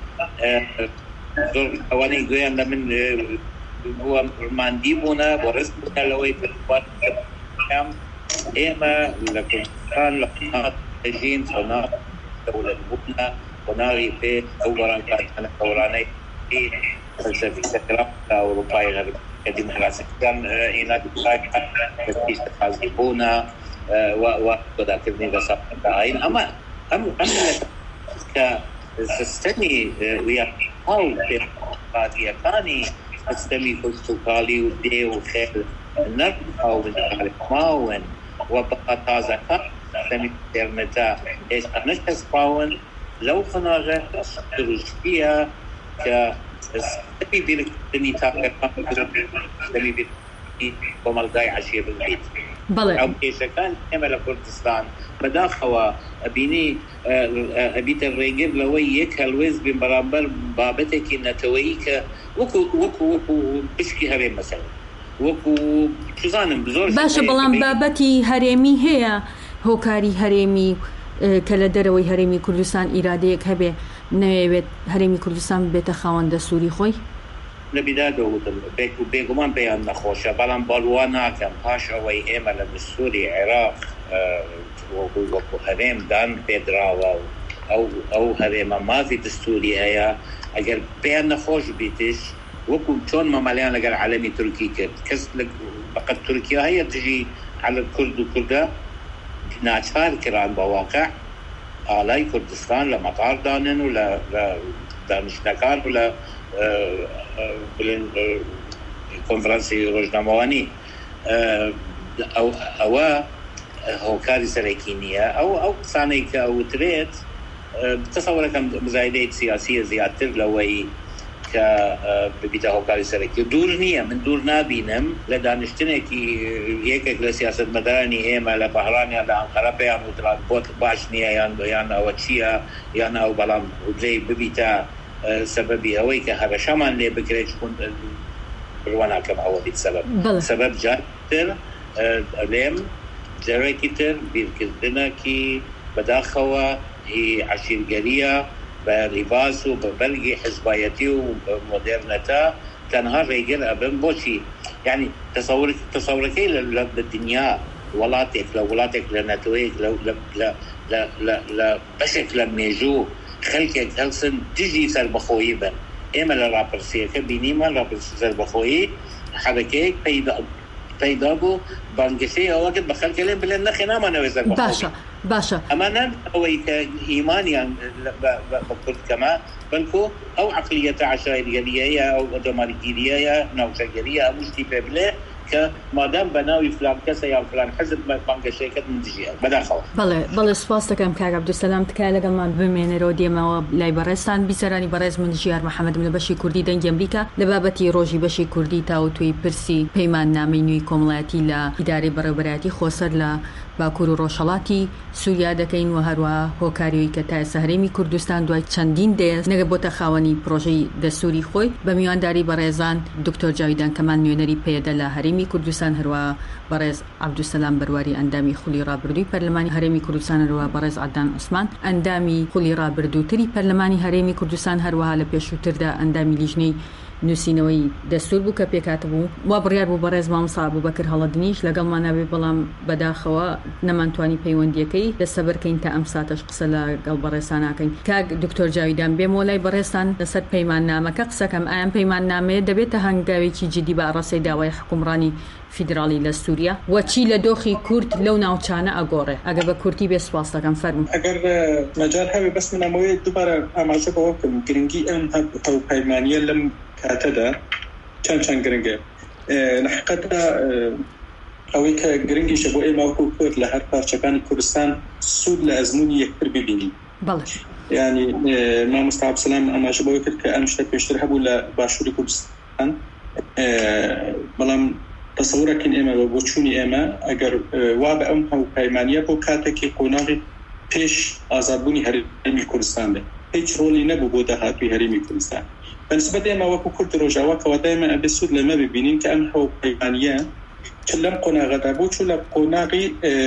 أواني جويان من هو مانديبونا ورزقنا لوي بقوات كم إما لكن كان لقناة تجين صناعة دولة البنى وناري في أولا كان أولاني في فلسفة سكرة أوروبا غير ديمقراطية كان هناك تفتيش تحاسبونا وكذا كذني بساط عين أما كسيستمي ويا أو في قاضية كاني سيستمي كوستوكالي ودي وخير النرد أو من الحماون وبقى تازة كان سيستمي ترمتا إيش نشتس باون لو خناغة ترجيها كسيستمي بيركتني تاكر سيستمي بيركتني ومالداي عشير البيت أو كيسا كان كمال كردستان بداخوا أبيني أبيت الرجل لوي يك هالوز بمرابر بابتك نتويك وكو بشكي هرم مثلا وكو شزانم بزور باشا بلان بابتي هرمي هي هوكاري هرمي كلا دروي هرمي كردستان إراديك هبه نويت هرمي كردستان بيت خواند سوري خوي لبدا دوت بيقومان بيان نخوشة بلان بالوانا كان باش اوي امل بالسوري عراق وكو هرم دان بيدراوا او هرێمە مافی دستوری هەیە ئەگەر پێیان نەخۆش بیتش وەکو چۆن مەمەڵیان لەگەر عالەمی تورکی کرد کەس بەقەت تورکیا هەیە دژی على الكرد وكردا ناچار كران بواقع آلاي كردستان لمطار دانن ولا دانشنكان ولا كونفرنسي روجنامواني او هوكاري سريكينية او ثانيك او تريد بتصور كم مزايدات سياسية زيادة لوي كبيتا هوكاري سريكي دور نية من دور نابينم لدانشتنه كي هيك لسياسة مدراني ايما لبهراني لأنقرة بيان وطلعت بوت باش نية يان او تشيا يان او بلان وبلي ببيتا سببي اوي كهذا شامان لي بكريش كنت بروانا كم عوضي سبب جاتر ليم جاريكتر بيركزدنا كي بداخوا هي عشيرجرية بلباس وببلغي حزبايتي ومودرنتا تنهار ريجل أبن بوشي يعني تصوركي للدنيا ولاتك لولاتك لناتويك لا بشك لميجو خلقك هلسن تجي سربخويبا إما لرابرسية كبيني ما رابرسية سربخوي حركيك بيداغو بانجسي او وقت بخل كلام بلن نخنا ما نوزر باشا امانا هو ايمانيا بقول كما بنكو او عقليه عشائريه او دمارجيه نوشجريه او مشتبه ما دام بناوي فلان كسا يا فلان حزب بانجسي كد من دجيه بداخل بله سپاس دەکەم کاک عەبدولسەلام تکایە لەگەڵمان بمێنەرەوە دێمەوە لای بەڕێزتان بیسەرانی بەڕێز من ژیار محەممەدم لە بەشی کوردی دەنگی ئەمریکا لە بابەتی ڕۆژی بەشی کوردی تاوتوی پرسی پەیمان نامەی نوێی کۆمەڵایەتی لە ئیدارەی بەڕێوەبەرایەتی خۆسەر لە باکوور و ڕۆژهەڵاتی سووریا دەکەین و هەروە هۆکاریەوەی کە تا ئێستا هەرێمی کوردستان دوای چەندین دێز نەگە بۆتە خاوەنی پرۆژەی دەستوری خۆی بە میوانداری بەڕێزان دکتۆر جاویدان کەمان نوێنەری پێدە لە هەرێمی کوردستان هەروە بەڕێز عەبدولسەلام بەرواری ئەندامی خولی ڕابردووی پەرلەمانی هەرێمی کوردستان هەروە بەڕێز عەدنان عوسمان ئەندامی خولی ڕابردووتری پەرلەمانی هەرێمی کوردستان هەروەها لە پێشووتردا ئەندامی لیژنەی نووسینەوەی دەستور بوو کە پێکات بوو وا بڕیار بوو بەڕێز مامۆستا ئەبوبەکر هەڵەدنیش لەگەڵمانەبێ بەڵام بەداخەوە نەمانتوانی پەیوەندیەکەی دەستەبەرکەین تا ئەم ساتەش قسە لەگەڵ بەڕێزان ناکەین کاک دکتۆر جاویدان بێمەوە لای بەڕێزتان لەسەر پەیمان نامەکە قسەکەم ئایان پەیمان نامەیە دەبێتە هەنگاوێکی جدی بە ئەڕەسەی داوای حکومڕانی فیدرالی لە سووریا وەچی لە دۆخی کورد لەو ناوچانە ئەگۆڕێ ئەگە بە کورتی بێ سپاس دەکەم فەرموو ئەگەر مەجال هەبێ بەس من ئەمەوەی دووبارە ئاماژە بەوە بکەم گرنگی ئەم هەوپەیمانیە لەم کاتەدا چەند گرنگە لە حقیقەتدا ئەوەی کە گرنگیشە بۆ ئێمە وەکو کورد لە هەر پارچەکانی کوردستان سوود لە ئەزموونی یەکتر ببینین یعنی مامۆستا عەبدولسەلام ئاماژە بەوەی کرد کە ئەم شتە پێشتر هەبوو لە باشووری کوردستان بەڵام تصورەکەین ئێمە بۆ چوونی ئێمە ئەگەر وا بە ئەم هەوپەیمانیە بۆ کاتێکی قۆناغی پێش ئازادبوونی هەرێمی کوردستان بێت هیچ ڕۆڵی نەبوو بۆ داهاتووی هەرێمی کوردستان بەنسبەت ئێمە وەکو کورد ڕۆژاواکەوە دایمە ئەبێ سوود لەمە ببینین کە ئەم هەوپەیمانیە چ لەم قۆناغەدا بۆ چوو لە قۆناغی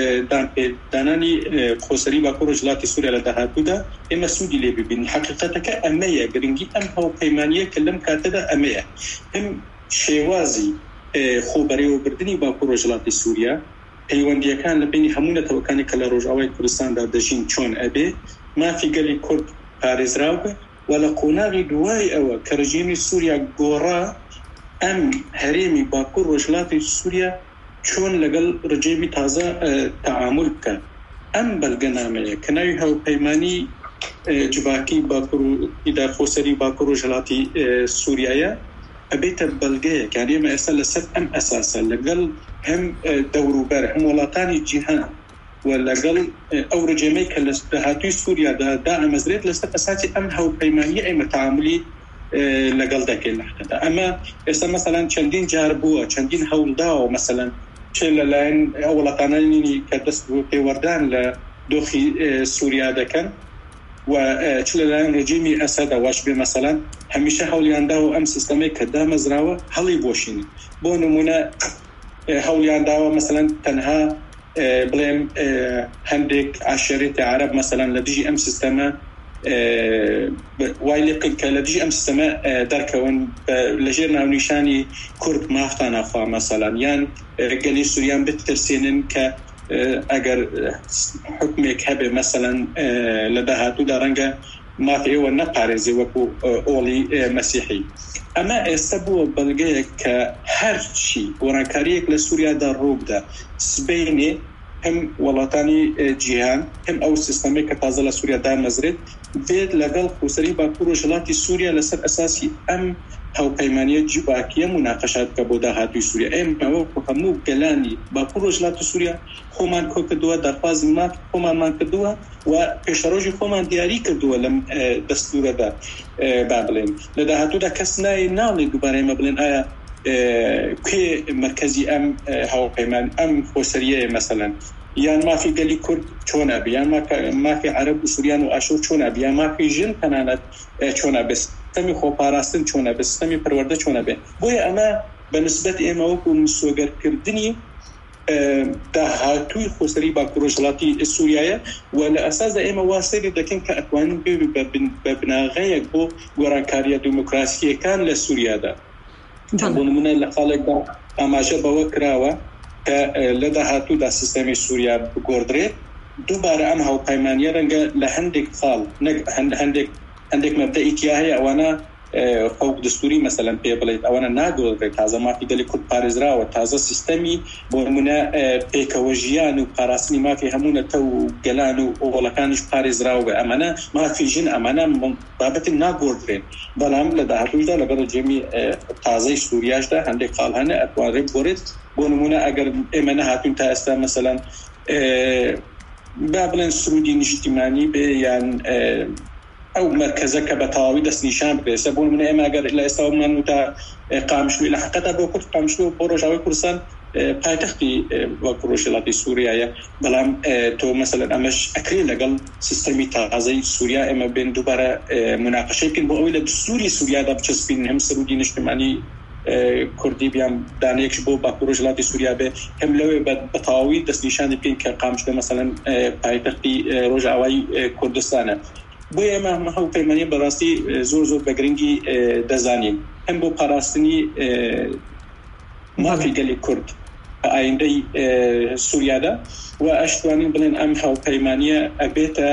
دانانی خۆسەری باکوور و وڵاتی سووریا لە داهاتوودا ئێمە سوودی لێ ببینین حقیقەتەکە ئەمەیە گرنگی ئەم هەوپەیمانیە کە لەم کاتەدا ئەمەیە ئەم شێوازی خۆبەرێوەبردننی باکوور و وڵاتی سووریا پەیوەندیەکان لە بینی هەموو نەتەوەکانی کە لە ڕۆژاوای کوردستاندا دەژین چۆن ئەبێ مافی گەلی کورد پارێزراو بێ و لە قۆناغی دوای ئەوە کە ڕژیمی سووریا گۆڕا ئەم هەرێمی باکوور و وڵاتی سووریا چۆن لەگەڵ ڕژیمی تازە تەعامل بکات ئەم بەڵگەنامەیە کە ناوی هەوپەیمانی جوباکی باکوور و ئیدارە خۆسەری باکوور و وڵاتی سووریایە ئەبێتە بەڵگەیەک یعنی ئێمە ئێستا لەسەر ئەم ئەساسە لەگەڵ هەم دەوروبەر هەم وڵاتانی جیهان و لەگەڵ ئەو ڕژێمەی کە لە داهاتووی سووریادا دائەمەزرێت لەسەر ئەساسی ئەم هەوپەیمانیە ئێمە تەعاملی لەگەڵ دەکەین لەحقەدا ئەمە ئێستا مەسەلەن چەندین جار بووە چەندین هەوڵداوە مەسەلەن چ لەلایەن ئەو وڵاتانانی کە دەست بۆ پێوەردان لە دۆخی سووریا دەکەن و چ لەلایەن ڕژیمی ئەسەدا واش بێ مەسەلەن هەمیشە هەوڵیانداوە ئەم سیستەمەی کە دامەزراوە هەڵی بۆشین بۆ نمونە هەوڵیانداوە مەسەلەن تەنها بڵێم هەندێک عەشێرەتی عەرەب مەسەلەن لە دژی ئەم سیستەمە وای لێ کە لە دژی ئەم سیستەمە دەرکەون لەژێر ناونیشانی کورد مافتان ئەخوا مەسەلەن یان گەلی سووریان بترسێنن کە ئەگەر حکمێک هەبێ مەسەلەن لە داهاتوودا ڕەنگە مافی ئێوە نەپارێزی وەکو ئۆڵی مەسیحی. ئەمە ئێستا بووە بەڵگەیەک کە هەرچی گۆڕانکاریەک لە سووریادا ڕوو بدە سبەینێ هم وڵاتانی جیهان هم ئەو سیستەمێک کە تازە لە سووریا دامەزرێت بێت لەگەڵ خۆسەری باکوور و وڵاتی سووریا لەسەر ئەساسی ئەم هاوپەیمانیە جیباکیە مناقەشات کە بۆ داهاتووی سووریا ئێمەوە هەموو گەلانی باکوور و وڵاتی سووریا خۆمان کۆ کردووە دەرخوازی ماک خۆمانمان کردووە و پێشەڕۆژی خۆمان دیاری کردووە لەم دەستورەدا با بڵێن لە داهاتوودا کەس ناڵێ دووبارە ئێمە بڵێن ئایا کوێ مرکزی ئەم هاوپەیمان ئەم خۆسەریەیە مەسەلەن یان مافی گەلی کورد چۆنە بێ یان مافی عەرەب و سووریان و ئاشور چۆنە بێ یان مافی ژن تەنانەت چۆنە بێ سیستەمی خۆپاراستن چۆنە بێ سیستەمی پەروەردە چۆنە بێ بۆیە ئەمە بەنسبەت ئێمە وەکو مسۆگەرکردنی داهاتووی خۆسەری باکوور و وڵاتی سووریایە و لە ئەساسدا ئێمە واسەیری دەکەن کە ئەتوانین بە بناغەیەک بۆ گۆڕانکاریە دیموکراسیەکان لە سووریادا. بۆ نمونە لە خاڵێکدا ئاماژە بەوە کراوە کە لە داهاتوودا سیستەمی سووریا بگۆڕدرێت دووبارە ئەم هاوپەیمانیە ڕەنگە لە هەندێک خاڵ هەندێک مەبدەئی تیا هەیە ئەوانە فەوق دستوری مەسەلەن پێ بڵێت ئەوانە ناگۆڕدرێت تازە مافی گەلی کورد پارێزراوە تازە سیستەمی بۆ نمونە پێکەوە ژیان و پاراستنی مافی هەموو نەتە و گەلان و ئۆڵەکانیش پارێزراوە بێ ئەمانە مافی ژن ئەمانە بابەتی ناگۆڕدرێت بەڵام لە داهاتوویدا لەگەڵ جێمی تازەی سووریاشدا هەندێک خاڵ هەنە ئەتوانرێت بگۆڕێت بۆ نمونە ئەگەر ئێمە نەهاتوین تا ئێستا مەسەلەن با بڵێن سرودی نیشتیمانی بێ یان ئەو مرکزە کە بە تەواوی دەستنیشان بێسە بۆ نمونە ئێمە ئەگەر لە ئێستامان وتە قامشلووی لە حقیقەتە بۆ کورد قامشلو بۆ ڕۆژاوای کوردستان پایتەختی باکوور و وڵاتی سووریایە بەڵام تۆ مەسەلەن ئەمەش ئەکرێ لەگەڵ سیستەمی تازەی سووریا ئێمە بێن دووبارە مناقەشەی بکەین بۆ ئەوەی لە دستوری سووریادا بچەسبین هەم سرودی نیشتیمانی کوردی بیان دانەیەکش بۆ باکوور و وڵاتی سووریا بێ هەم لەوێ بە تەواوی دەستنیشانی بکەین کە قامشلو مەسەلەن پایتەختی ڕۆژاوای کوردستانە. بۆ ئێمە هاوپەیمانیە بەڕاستی زۆر بە گرنگی دەزانین هەم بۆ پاراستنی مافی گەلی کورد ئایندەی سووریادا و ئەشتوانین بڵێن ئەم هاوپەیمانیە ئەبێتە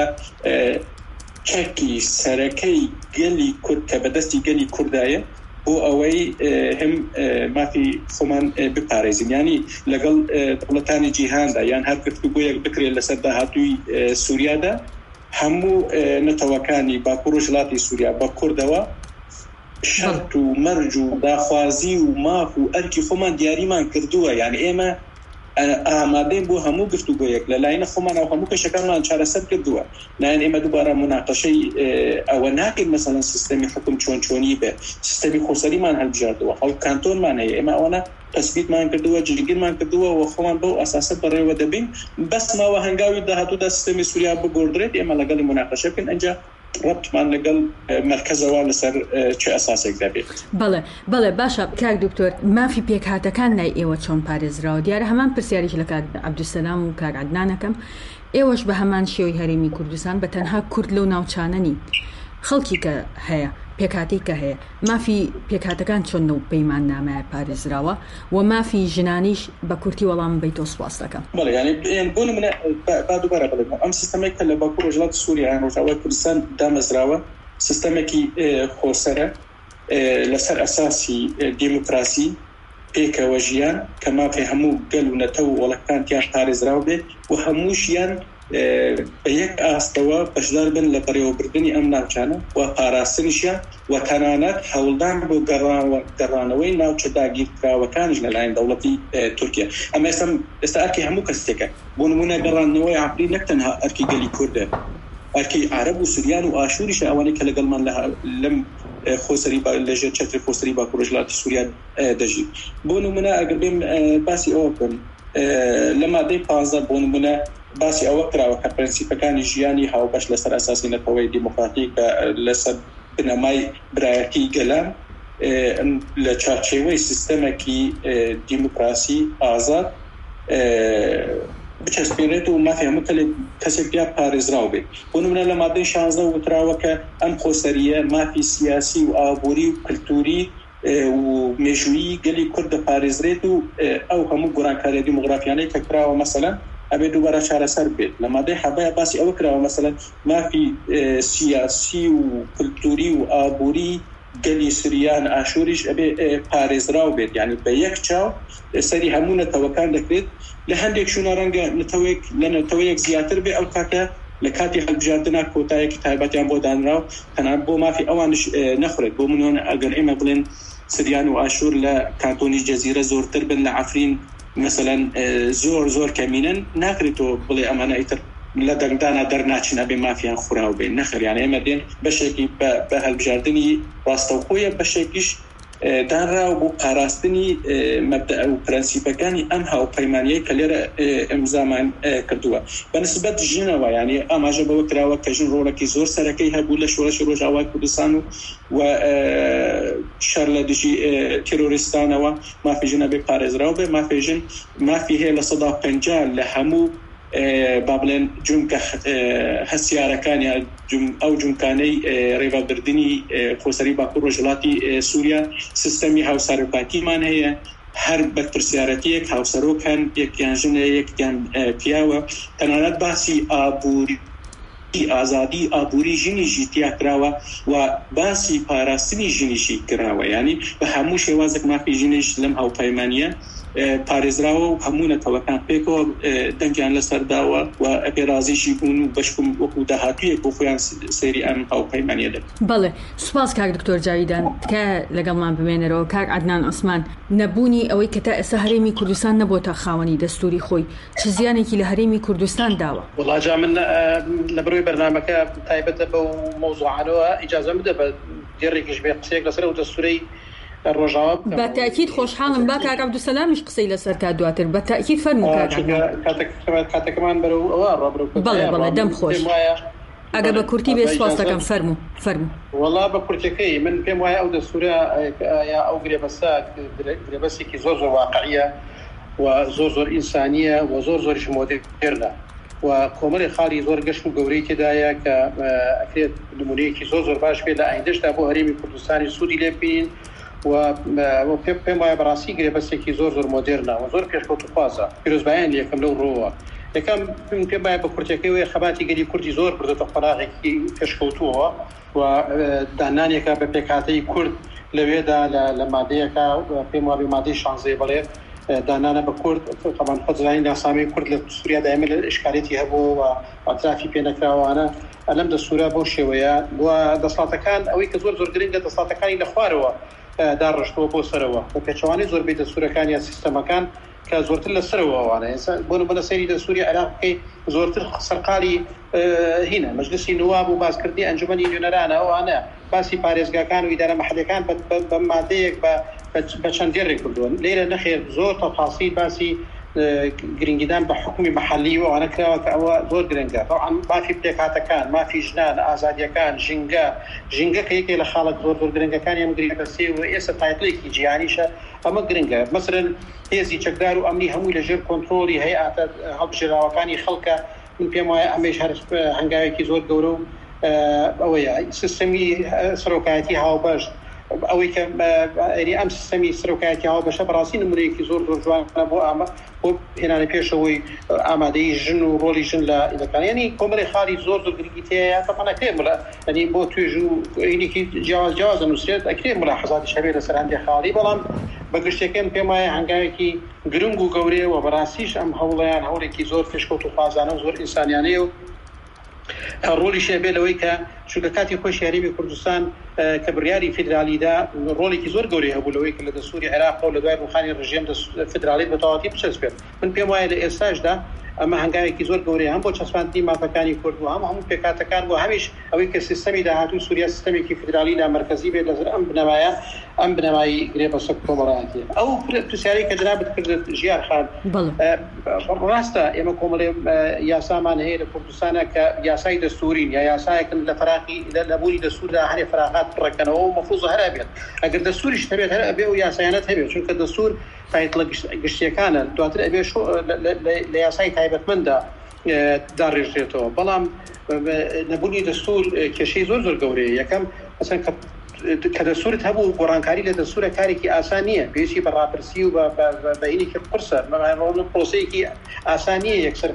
چەکی سەرەکەی گەلی کورد کە بەدەستی گەلی کوردایە بۆ ئەوەی هەم مافی خۆمان بپارێزین ینی لەگەڵ دەوڵەتانی جیهاندا یان هەر گفتوگۆیەک بکرێت لەسەر داهاتووی سووریادا هەموو نەتەوەکانی باکوور و وڵاتی سووریا بە کوردەوە شەرت و مەرج و داخوازی و ماف و ئەرکی خۆمان دیاریمان کردووە یعنی ئێمە ئامادەین بۆ هەموو گفتوگۆیەک لە لایەنە خۆمان و هەموو کەشەکانمان چارەسەر کردووە لایەن ئێمە دووبارە مناقەشەی ئەوە ناکەین مەسەلەن سیستەمی حکم چۆنی بێ سیستەمی خۆسەریمان هەڵبژاردووە هەڵ کانتۆنمان هەیە ئێمە ئەوانە تەسبیتمان کردووە جلگیرمان کردووە و خۆمان بەو ئاساسە بەڕێوە دەبین بەس ماوە هەنگاوی داهاتوودا سیستەمی سووریا بگۆڕدرێت ئێمە لەگەڵی مناقەشە بکەین ئەنجا ڕەبتمان لەگەڵ مرکزەوە لەسەر چه ئەساسێک دەبێت. بەڵێ باشە کاک دکتۆر مافی پێکهاتەکان لای ئێوە چۆن پارێزراوە دیارە هەمان پرسیاریش لە کاک عەبدولسەلام و کاک عەدنانەکەم ئێوەش بە هەمان شێوەی هەرێمی کوردستان بە تەنها کورد لەو ناوچانەنی خەڵکی کە هەیە پێکاتی کە هەیە مافی پێکاتەکان چۆن نەو پەیمان نامەیە پارێزراوە و مافی ژنانیش بە کورتی وەڵام بیتۆ سوپاسەکەم. بەڵێ ینی بۆ نمونە با دووبارە بڵێم ئەم سیستەمێک کە لە باکوور و وڵاتی سووریا یان ڕۆژاوای کوردستان دامەزراوە سیستەمێکی خۆسەرە لەسەر ئەساسی دیموکراسی پێکەوە ژیان کە مافی هەموو گەل و نەتە و وڵەکان تیان پارێزراو بێت و هەمووشیان بە یەک ئاستەوە بەشدار بن لە بەڕێوەبردننی ئەم ناوچانە و پاراستنیشیان و تەنانەت هەوڵدان بۆ گەڕانەوەی ناوچە داگیرکراوەکانش لەلایەن دەوڵەتی تورکیا ئەمە ئێستا ئەرکی هەموو کەسێکە بۆ نمونە گەڕانەوەی عەبری نەک تەنها ئەرکی گەلی کوردە ئەرکی عەرەب و سوریان و ئاشوریش ئەوانەی کە لەگەڵمان لەم خۆسەری لەژێر چەتری خۆسەری باکوور و وڵاتی سووریا دەژین. بۆ نمونە ئەگەر بێم باسی ئەوە بکەم لە مادەی 15 بۆ نمونە باسی ئەوە کراوە کە پرەنسیپەکانی ژیانی هاوبەش لەسەر ئەساسی نەتەوەی دیموکراتیک لەسەر بنەمای برایەتی گەلان لە چارچێوەی سیستەمێکی دیموکراسی ئازاد بچەسپێنێت و مافی هەموو کەسێک بیا پارێزراو بێت. بۆ نمونە لە مادەی 16 وتراوە کە ئەم خۆسەریە مافی سیاسی و ئابووری و کلتوری و مێژوویی گەلی کورد پارێزرێت و ئەو هەموو گۆڕانکاریە دیموگرافیانەی کە کراوە مەسەلەن ئەبێ دووبارە چارەسەر بێت لە مادەی حەبایە باسی ئەوە کراوە مەسەلەن مافی سیاسی و کولتوری و ئابووری گەلی سوریان ئاشوریش ئەبێ پارێزراو بێت یعنی بە یەک چاو سەری هەموو نەتەوەکان دەکرێت لە هەندێک شوونە ڕەنگە لە نەتەوەیەک زیاتر بێ ئەو کاتە لە کاتی هەڵبژاردنە کۆتایەکی تایبەتیان بۆ دانراو تەنانەت بۆ مافی ئەوانش نەخورێت بۆ منۆنە ئەگەر ئێمە بڵێن سریان و ئاشور لە کانتۆنی جەزیرە زۆرتر بن لە عەفرین مثلەن زۆر کەمینن ناکرێتەوە بڵێ ئەمانە ئیتر لە دەنگدانە دەرناچینە بێ مافیان خوراو بێن نەخێر یانە ئێمە دێن بەشێکی بە هەڵبژاردننی ڕاستەوخۆیە بەشێکیش دانراو بۆ پاراستنی مەبدە و پرەنسیپەکانی ئەم هاوپەیمانیەی کە لێرە ئیمزامان کردووە بەنسبەت ژنەوە یعنی ئاماژە بەوە کراوە کە ژن ڕۆڵێکی زۆر سەرەکەی هەبوو لە شۆڕشی ڕۆژاوای کوردستان و شەر لە دژی تێرۆریستانەوە مافی ژنە بێ پارێزراو بێ مافی ژن مافی هەیە لە 150 لە هەموو با بڵێن جونکە هەسیارەکانیان ئەو جونکانەی ڕێوەبردننی خۆسەری باکوور ڕۆژهەڵاتی سووریا سیستەمی هاوسەرۆکاتیمان هەیە هەر بەرپرسیارەتیەک هاوسەرۆکان یەکیان ژنە یەکیان پیاوە تەنانەت باسی ئابووری ئازادی ئابووری ژنیشی تیا کراوە و باسی پاراستنی ژنیشی کراوە ینی بە هەموو شێوازێک مافی ژنیش لەم هاوپەیمانیە پارێزراوە و هەموو نەتەوەکان پێکەوە دەنگیان لەسەرداوە و ئەپێرازیشی بوون و بەشکم وەکو داهاتوویەک بۆ خۆیان سەیری ئەم هاوپەیمانیە دەکەن. بەڵێ سوپاس کاک دکتۆر جاویدان تکە لەگەڵمان بمێنەرەوە کاک عەدنان عوسمان نەبوونی ئەوەی کە تا ئێستا هەرێمی کوردستان نەبووتە خاوەنی دەستوری خۆی چ زیانێکی لە هەرێمی کوردستان داوە؟ وەڵا جا من لە بەروی بەرنامەکە تایبەتە بەو مەوزوعانەوە ئیجازە بدە بە گێڕێکیش بێ قسەیەک لەسەر ئەو دەستورەی بە تاکید خۆشحاڵم با کاک عەبدولسەلامیش قسەی لەسەر کا دواتر بە تاکید فەرموو کاتەکەمان بەرەو ئەوە ڕابرو بەڵێ دەم خۆش ئەگە بە کورتی بێ سپاس دەکەم فەرموو وەڵا بە کورتەکەی من پێم وایە ئەو دەستورە یا ئەو گرێبەسە گرێبەسێکی زۆر واقعیە و زۆر ئینسانیە و زۆریش مۆدێرنە و کۆمەڵی خاڵی زۆر گەشت و گەورەی تێدایە کە ئەکرێت نمونەیەکی زۆر باش بێت لە ئایندەشدا بۆ هەرێمی کوردستانی سوودی لێ بین و پێم وایە بەڕاستی گرێبەسێکی زۆر مۆدێرنە و زۆر پێشکەوتوخوازە پیرۆزبایان یەکەم لەو ڕۆوە یەکەم پێم وایە بە کورتەکەی وێ خەباتی گەلی کوردی زۆر بردەتە قەلاغێکی پێشکەوتووەوە و دانانێکە بە پێکهاتەی کورد لەوێدا لە مادەیەکە پێم وایە مادەی 16 بڵێ دانانە بە کورد طبعاً خۆزانین یاسامی کورد لە سووریا دائما ئشکالێتی هەبوو و ئاطرافی پێنەکراوانە ئەلەم دەستورە بۆ شێوەیە و دەسڵاتەکان ئەوەی کە زۆر گرنگە دەسڵاتەکانی لە خوارەوە داڕشتەوە بۆ سەرەوە بە پێچەوانی زۆربەی دەستورەکان یا سیستەمەکان کە زۆرتر لە سەرەوەوانە بۆ لە سەیری دەستوری عێراقی زۆرتر سەرقاڵی هینە مەجلسی نواب و باسکردنی ئەنجومەنی نوێنەرانە ئەوانە باسی پارێزگاکان و ئیدارە مەحەللەکان بە مادەیەک بە چەند جێڕێک کردوون لێرە نەخێر زۆر تەفاصیل باسی گرنگیدان بە حکومی محلی و ئەوانە کراوە کە ئەوە زۆر گرنگە مافی پێکهاتەکان مافی ژنان ئازادیەکان ژینگە کە یەکێک لە خاڵک زۆر گرنگەکانی ئەم گرنگە سێ و ئێستا تایتڵێکی جیهانیشە ئەمە گرنگە مەسەرەن هێزی چەکدار و ئەمنی هەمووی لەژێر کۆنتڕۆلی هەیئاتە هەڵبژێراوەکانی خەڵکە من پێم وایە ئەمەش هەر هەنگاوێکی زۆر گەورە و ئەوەیە سیستەمی سەرۆکایەتی هاوبەش ئەوەی کە ئەم سیستەمی سەرۆکایەتی هاوبەشە بەڕاستی نمونەیەکی زۆر جوانە بۆ هێنانە پێشەوەی ئامادەی ژن و ڕۆلی ژن لە ئیلەکانیانی کۆمەڵی خاڵی زۆر گرنگی تەیە تەپەنەکرێ ینی بۆ توێژ و عینێکی جیاواز نووسێت ئەکرێ ملاحەزاتی شەبێ لەسەر هەندێک خاڵی بەڵام بەگشتەکەم پێم وایە هەنگاوێکی گرنگ و گەورەیە و بەڕاستیش ئەم هەوڵیان هەوڵێکی زۆر پێشکەوت و خوازانە و زۆر ئینسانیانەیە و ڕۆلی شێبێ لەوەی کە چونکە کاتی خۆشی هەرێمی کوردستان کە بڕیاری فیدرالیدا ڕۆڵێکی زۆر گەورەی هەبوو لەوەی کە لە دەستوری عێراق و لە دوای ڕوخانی ڕژیم فیدرالیت بە تەواوی بچەسبێت بێت من پێم وایە لە ئێستاشدا ئەمە هەنگاوێکی زۆر گەورەیە هەم بۆ چەسپاندنی مافەکانی کورد و هەموو پێکاتەکان بۆ هەمیش ئەوەی کە سیستەمی داهاتوو سووریا سیستەمێکی فیدرالی لا مرکزی بێت لەسەر ئەم بنەمایی گرێبەسە کۆمەڵایەتیە ئەو پرسیارەی کە جنابت کردت ژیار خان ڕاستە ئێمە کۆمەڵێ یاسامان هەیە لە کوردستانە کە یاسای دەستورین یا یاسایەکن لە فراقی لەبوونی دەستوردا هەرێ فراغات ڕەکەنەوە و مەفروضە هەر بێت ئەگەر دەستوریش هەبێت هەر ئەبێ و یاسایانەت هەبێت چونکە دەستور تایتڵە گشتیەکانە دواتر ئەبێ لە یاسای تایبەتمەندە داڕێژێتەوە بەڵام نەبوونی دەستور کێشەی زۆر گەورەیە یەکەم ئەسەن کە کە دەسوورت هەبوو گۆڕانکاری لە دەسوورە کارێکی ئاسان نییە پێویستی بە ڕاپرسی و بەینێکی قرسە پرۆسەیەکی ئاسان نییە یەکسەر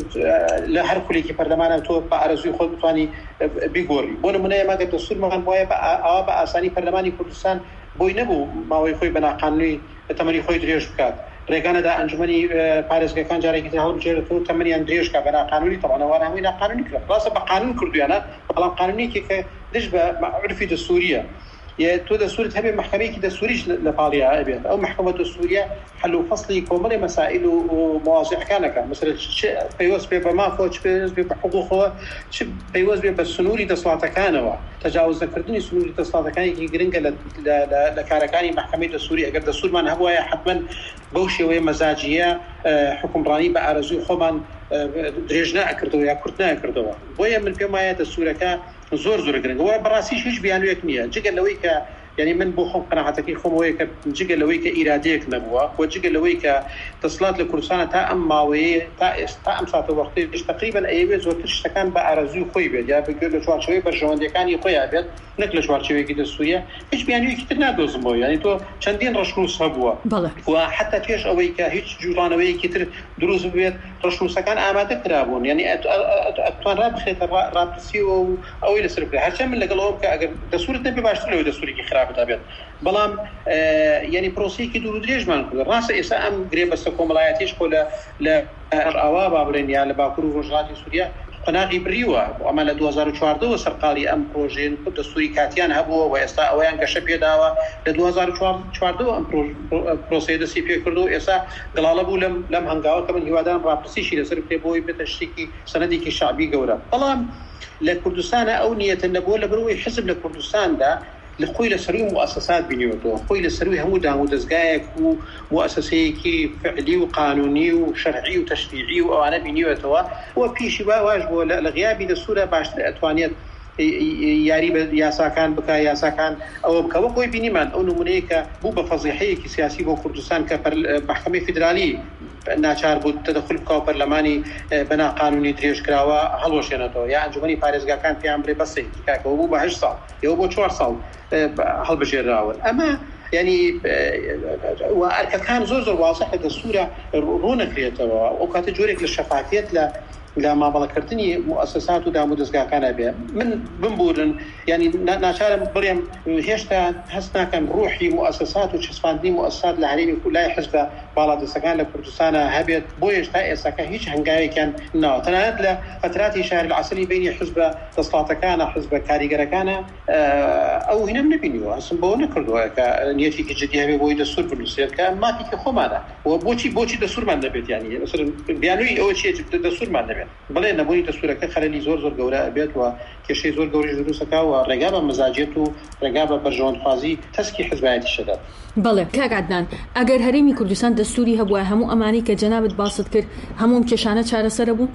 لە هەر خولێکی پەرلەمانە تۆ بە ئارەزوی خۆت بتوانی بیگۆڕی بۆ نمونەیە ماگە دەسوورمان وایە ئەوە بە ئاسانی پەرلەمانی کوردستان بۆی نەبوو ماوەی خۆی بە ناقانونی تەمەنی خۆی درێژ بکات ڕێگانەدا ئەنجومەنی پارێزگەکان جارێکی تر هەڵبژێرێتەوە تەمەنیان درێژکە بە ناقانونی تەواوەوە هەمووی ناقانونی کرد ڕاستە بە قانون کردویانە بەڵام قانونێکی کە دژ بە عرفی دەستوریە تۆ دەسوورت هەبێ محکمەیەکی دەسووریش لە پاڵیا ئەبێت ئەو محکمە دەسووریە حل و فەصلی کۆمەڵی مەسائل و مواضیعەکانەکە مثلا پەیوەست بێ بە مافۆ چ پەیوەست بێ بە حقوقەوە چ پەیوەست بێ بە سنووری دەسەڵاتەکانەوە تەجاوز نەکردنی سنووری دەسەڵاتەکانێکی گرنگە لە کارەکانی محکمەی دەسووری ئەگەر دەسوورمان هەبوایە حتمەن بەو شێوەیە مەزاجیە حکومڕانی بە ئارەزوی خۆمان درێژ نەکردەوە یا کورت نەکردەوە بۆیە من پێم وایە دەسوورەکە زۆر گرنگەوە بەڕاستیش هیچ بیانوێک نییە جگە لەوەی کە یعنی من بۆ خۆم قەناعەتەکەی خۆمەوەی کە جگە لەوەی کە ئیرادەیەک نەبووە و جگە لەوەی کە دەسەڵات لە کوردستانە تا ئەم ماوەیە تا ئێستا ئەم ساتە وەختەی تقریبا ئەیەوێت زۆرتر شتەکان بە ئارەزوی خۆی بێت یا بگوێت لە چوارچەوەی بەرژەوەندەکانی خۆیان بێت نەک لە چوارچەوەیەکی دەسووریە هیچ بیانوێکی تر نادۆزمەوە یعنی تۆ چەندین ڕەشنووس هەبووە و حتا پێش ئەوەی کە هیچ جوڵانەوەیەکی تر دروست بێت ڕەشنووسەکان ئامادە کرابوون یعنی ئەتوانرا بخێتە ڕاپرسیەوە و ئەوەی لەسەر بکرێت هەرچەند من لەگەڵەوە بکە ئەگەر دەسوورت نەبێ باشتر لەوەی دەسوورێکی خراپەتا بێت بەڵام یعنی پرۆسەیەکی دوور و درێژمان کرد ڕاستە ئێستا ئەم گرێبەستە کۆمەڵایەتیش خۆ لە ئەوا بابرێن یا لە باکوور و ڕۆژهەڵاتی سووریا قەناغی بریوە ئەمە لە 2014 سەرقاڵی ئەم پرۆژێن دەستوری کاتیان هەبووە و ئێستا ئەویان گەشە پێداوە لە 2014 ئەم پرۆسەیە دەستی پێ کردو ئێستا گڵاڵە بوو لەم هەنگاوە کە من هیوادارم ڕاپرسیشی لەسەر بکرێ بۆی بێتە شتێکی سەنەدێکی شعبی گەورە بەڵام لە کوردستانە ئەو نیەتە نەبووە لە بەرەوەی حزب لە کوردستاندا لخوی لسروی مؤسسات بینیوتو خوی لسروی همو دامو دزگایک و مؤسسەیەکی فعلی و قانونی و شرعی و تشریعی و ئەوانە بینیوتەوە و پیشی واژ بۆ لە غیابی دەسوورە باشتر ئەتوانێت یاری بە یاساکان بکە یاساکان ئەوە بکەوە خۆی بینیمان ئەو نمونەیە کە بوو بە فەزیحەیەکی سیاسی بۆ کوردستان کە محکمەی فیدرالی ناچار بوو تدخل بکەوە پەرلەمانی بەناقانونی درێژکراوە هەڵوەشێنێتەوە یا ئەنجومەنی پارێزگاکان پێیان برێ بەسێ کاکەوە بوو بە 8 ساڵ ئێوە بۆ 4 ساڵ هەڵبژێراون ئەمە یعنی و ئەرکەکان زۆر واضحە دەسوورە ڕوونەکرێتەوە ئەو کاتە جۆرێک لە شەفافیت لە مامەڵەکردنی مؤسسات و دامو دەستگاکانە بێ من بمبورن یعنی ناچارم بڕێم هێشتا هەست ناکەم ڕوحی مؤسسات و چسپاندنی مؤسسات لە هەرێمی لای حزبە باڵادەستەکان لە کوردستانە هەبێت بۆ هێشتا ئێستاکە هیچ هەنگاوێکیان ناوە تەنانەت لە فتراتی شهر العسلی بینی حزبە دەسەڵاتەکانە حزبە کاریگەرەکانە ئەو هینەم نبینیوە هەستم بۆ نەکردووە کە نیەتێکی جدی هەبێ بۆی دەسوور بنووسێت کە مافێکی خۆمانە و بۆچی دەسوورمان دەبێت یعنی بیانووی ئەوە چیە دەسوورمان دەبێت بڵێ نەبوونی دەسوورەکە خەلەلی زۆر گەورە بێت و کێشەی زۆر گەوری دروستەکە و ڕێگا بە مەزاجێت و ڕێگا بە بەرژەوەندخوازی تەسکی حزبایەتی شەدات. بەڵێ کاک عەدنان ئەگەر هەرێمی کوردستان دەستوری هەبووە هەموو ئەمانەی کە جەنابەت باست کرد هەموو کێشانە چارەسەر بوو؟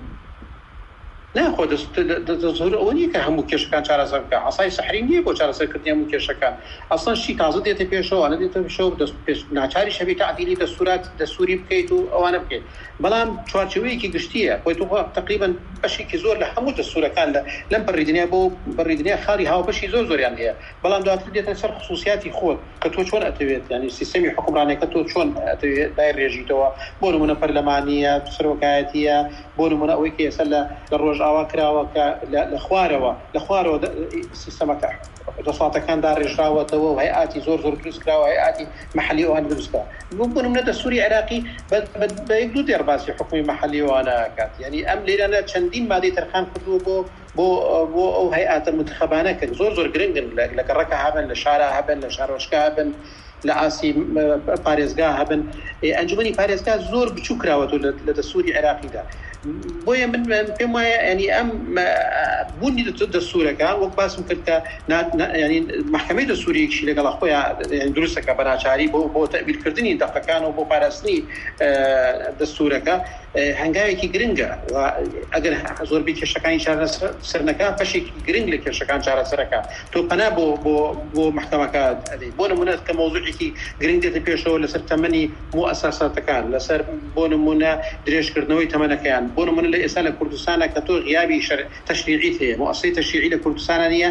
ناخۆ دەزۆر ئەوە نیە کە هەموو کێشەکان چارەسەر بکە عەسای سەحری نییە بۆ چارەسەرکردنی هەموو کێشەکان ئەسڵەن شتی تازە دێتە پێشەوە ئەنە دێتە پێشەوە ناچاری شەبی تەعدیلی دەستوری بکەیت و ئەوانە بکەیت بەڵام چوارچێوەیەکی گشتیە بۆی تۆ تقریبا بەشێکی زۆر لە هەموو دەستورەکان لەم بەڕێدنیا بۆ بەڕێدنیا خاڵی هاوبەشی زۆریان هەیە بەڵام دواتر دێتە سەر خصوصیاتی خۆت کە تۆ چۆن ئەتەوێت ینی سیستەمی حکومڕانەکە تۆ چۆن ئەتەوێت دای ڕێژیتەوە بۆ نمونە پەرلەمانیە سەرۆکایەتیە بۆ نمونە ئەوەی کە ئێستا لە ڕۆژئاوا کراوە کە لە خوارەوە سیستەمەکە دەسەڵاتەکان داڕێژراوەتەوە و هەیئاتی زۆر دروست کراوە هەیئاتی مەحەلی ئەوان دروستکە بۆ نمونە دەستوری عێراقی بە یەک دوو دێڕباسی حکومی مەحەلی ئەوانە ئەکات یعنی ئەم لێرانە چەندین مادەی تەرخان کردووە بۆ ئەو هەیئاتە منتخەبانە کە زۆر گرنگن لە گەڕەکە هەبن لە شارە هەبن لە شارۆچکە هەبن لە ئاسی پارێزگا هەبن ئەنجومەنی پارێزگا زۆر بچوو کراوەتەوە لە دەستوری عێراقیدا بۆیە من پێم وایە ینی ئەم بوونی دەستورەکە وەک باسم کرد کە ینی محکمەی دەستوریەکیشی لەگەڵ خۆیان دروستەکە بە ناچاری بۆ تەبیرکردنی دەقەکان و بۆ پاراستنی دەستورەکە هەنگاوێکی گرنگە و ئەگەر زۆربەی کێشەکانی سەرنەکە پەشێکی گرنگ لە کێشەکان چارەسەرەکە تۆ پەنا بۆ محکەمەکە ئەدەیت بۆ نمونە کە مۆزوعێکی گرنگ دێتە پێشەوە لەسەر تەمەنی مؤسساتەکان لەسەر بۆ نمونە درێژکردنەوەی تەمەنەکەیان بۆ نمونە لە ئێستا لە کوردستانە کە تۆ غیابی تەشریعیت هەیە مؤسسەی تەشریعی لە کوردستانە نیە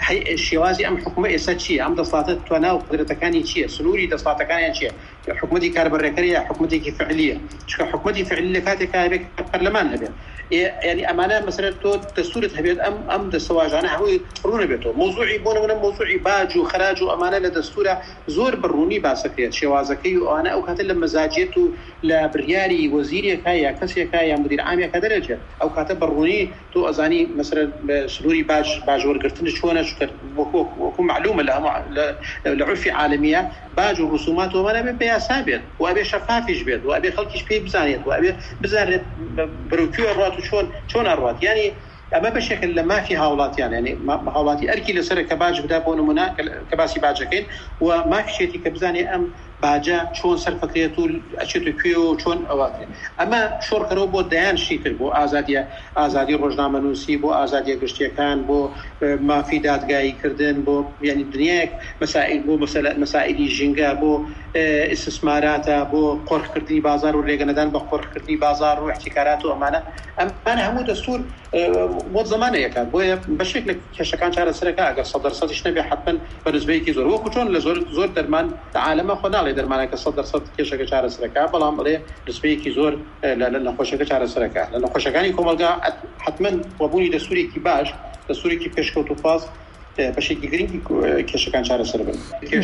شێوازی ئەم حکومە ئێستا چییە؟ ئەم دەسڵاتە توانە و قدرەتەکانی چییە؟ سنووری دەسڵاتەکانیان چییە؟ حکومەتی کاربڕێکەری یا حکومەتێکی فعلیە؟ چکە حکومەتی فعلی لە کاتێک کارێک پەرلەمان هەبێت، یعنی ئەمانە مەسەلەن تۆ دەستورت هەبێت ئەم دەسەواژانە هەمووی ڕوو نەبێتەوە. مۆزوعی بۆ نمونە مۆزوعی باج و خەراج و ئەمانە لە دەستورە زۆر بڕوونی باسەکرێت، شێوازەکەی و ئەوانە ئەو کاتە لە مەزاجێت و لە بڕیاری وەزیرێکە یا کەسێکە یا مدیر عامێکە دەرەچێت، ئەو کاتە بڕوونی تۆ ئەزانی مەسەلەن سنووری باجوەرگرتن چۆنە، وەکو معلومە لە عرفی عالمیە باج و ڕسومات وەمانە بێت بە یاسا بێت و ئەبێ شەفافیش بێت و ئەبێ خەڵکیش پێی بزانێت و ئەبێ بزانێت بەروکوێ ڕات و چۆن ئەڕات. یعنی ئەمە بەشێکن لە مافی هاوڵاتیان، یعنی هاوڵاتی ئەرکی لەسەر کە باج بدا بۆ نمونە کە باسی باجەکەین و مافیشێتی کە بزانێ ئەم باجە چۆن سەرفەکرێت و ئەچێت و کوێ و چۆن ئەواتێت. ئەمە شۆڕکەرەوە بۆ دەیان شیتر بۆ ئازادی ڕۆژنامەنووسی، بۆ ئازادیە گشتیەکان، بۆ مافی دادگاییکردن، بۆ یعنی دنیایەک مەسائل، بۆ مەسائلی ژینگە، بۆ ئیستثماراتە، بۆ قۆرخکردنی بازار و ڕێگەنەدان بە قۆرخکردنی بازار و احتیکارات و ئەمانە هەموو دەستور بۆ زمانەیەکات بۆیە بەشێک لە کێشەکان چارەسەرەکە ئەگەر 100% نەبێ حتمەن بە نسبەیەکی زۆر، وەکو چۆن لە زۆر دەرمان عالەمە خۆ ناڵێ دەرمانەکە 100% کێشەکە چارەسەرەکە، بەڵام بڵێ نسبەیەکی زۆر لە نەخۆشەکە چارەسەرەکە. لە نەخۆشەکانی کۆمەلگا حتمەن وەبوونی دەستورێکی باش، دەستورێکی پێشکەوت و پاس بەشێکی گرنگی کێشەکان چارەسەر بن.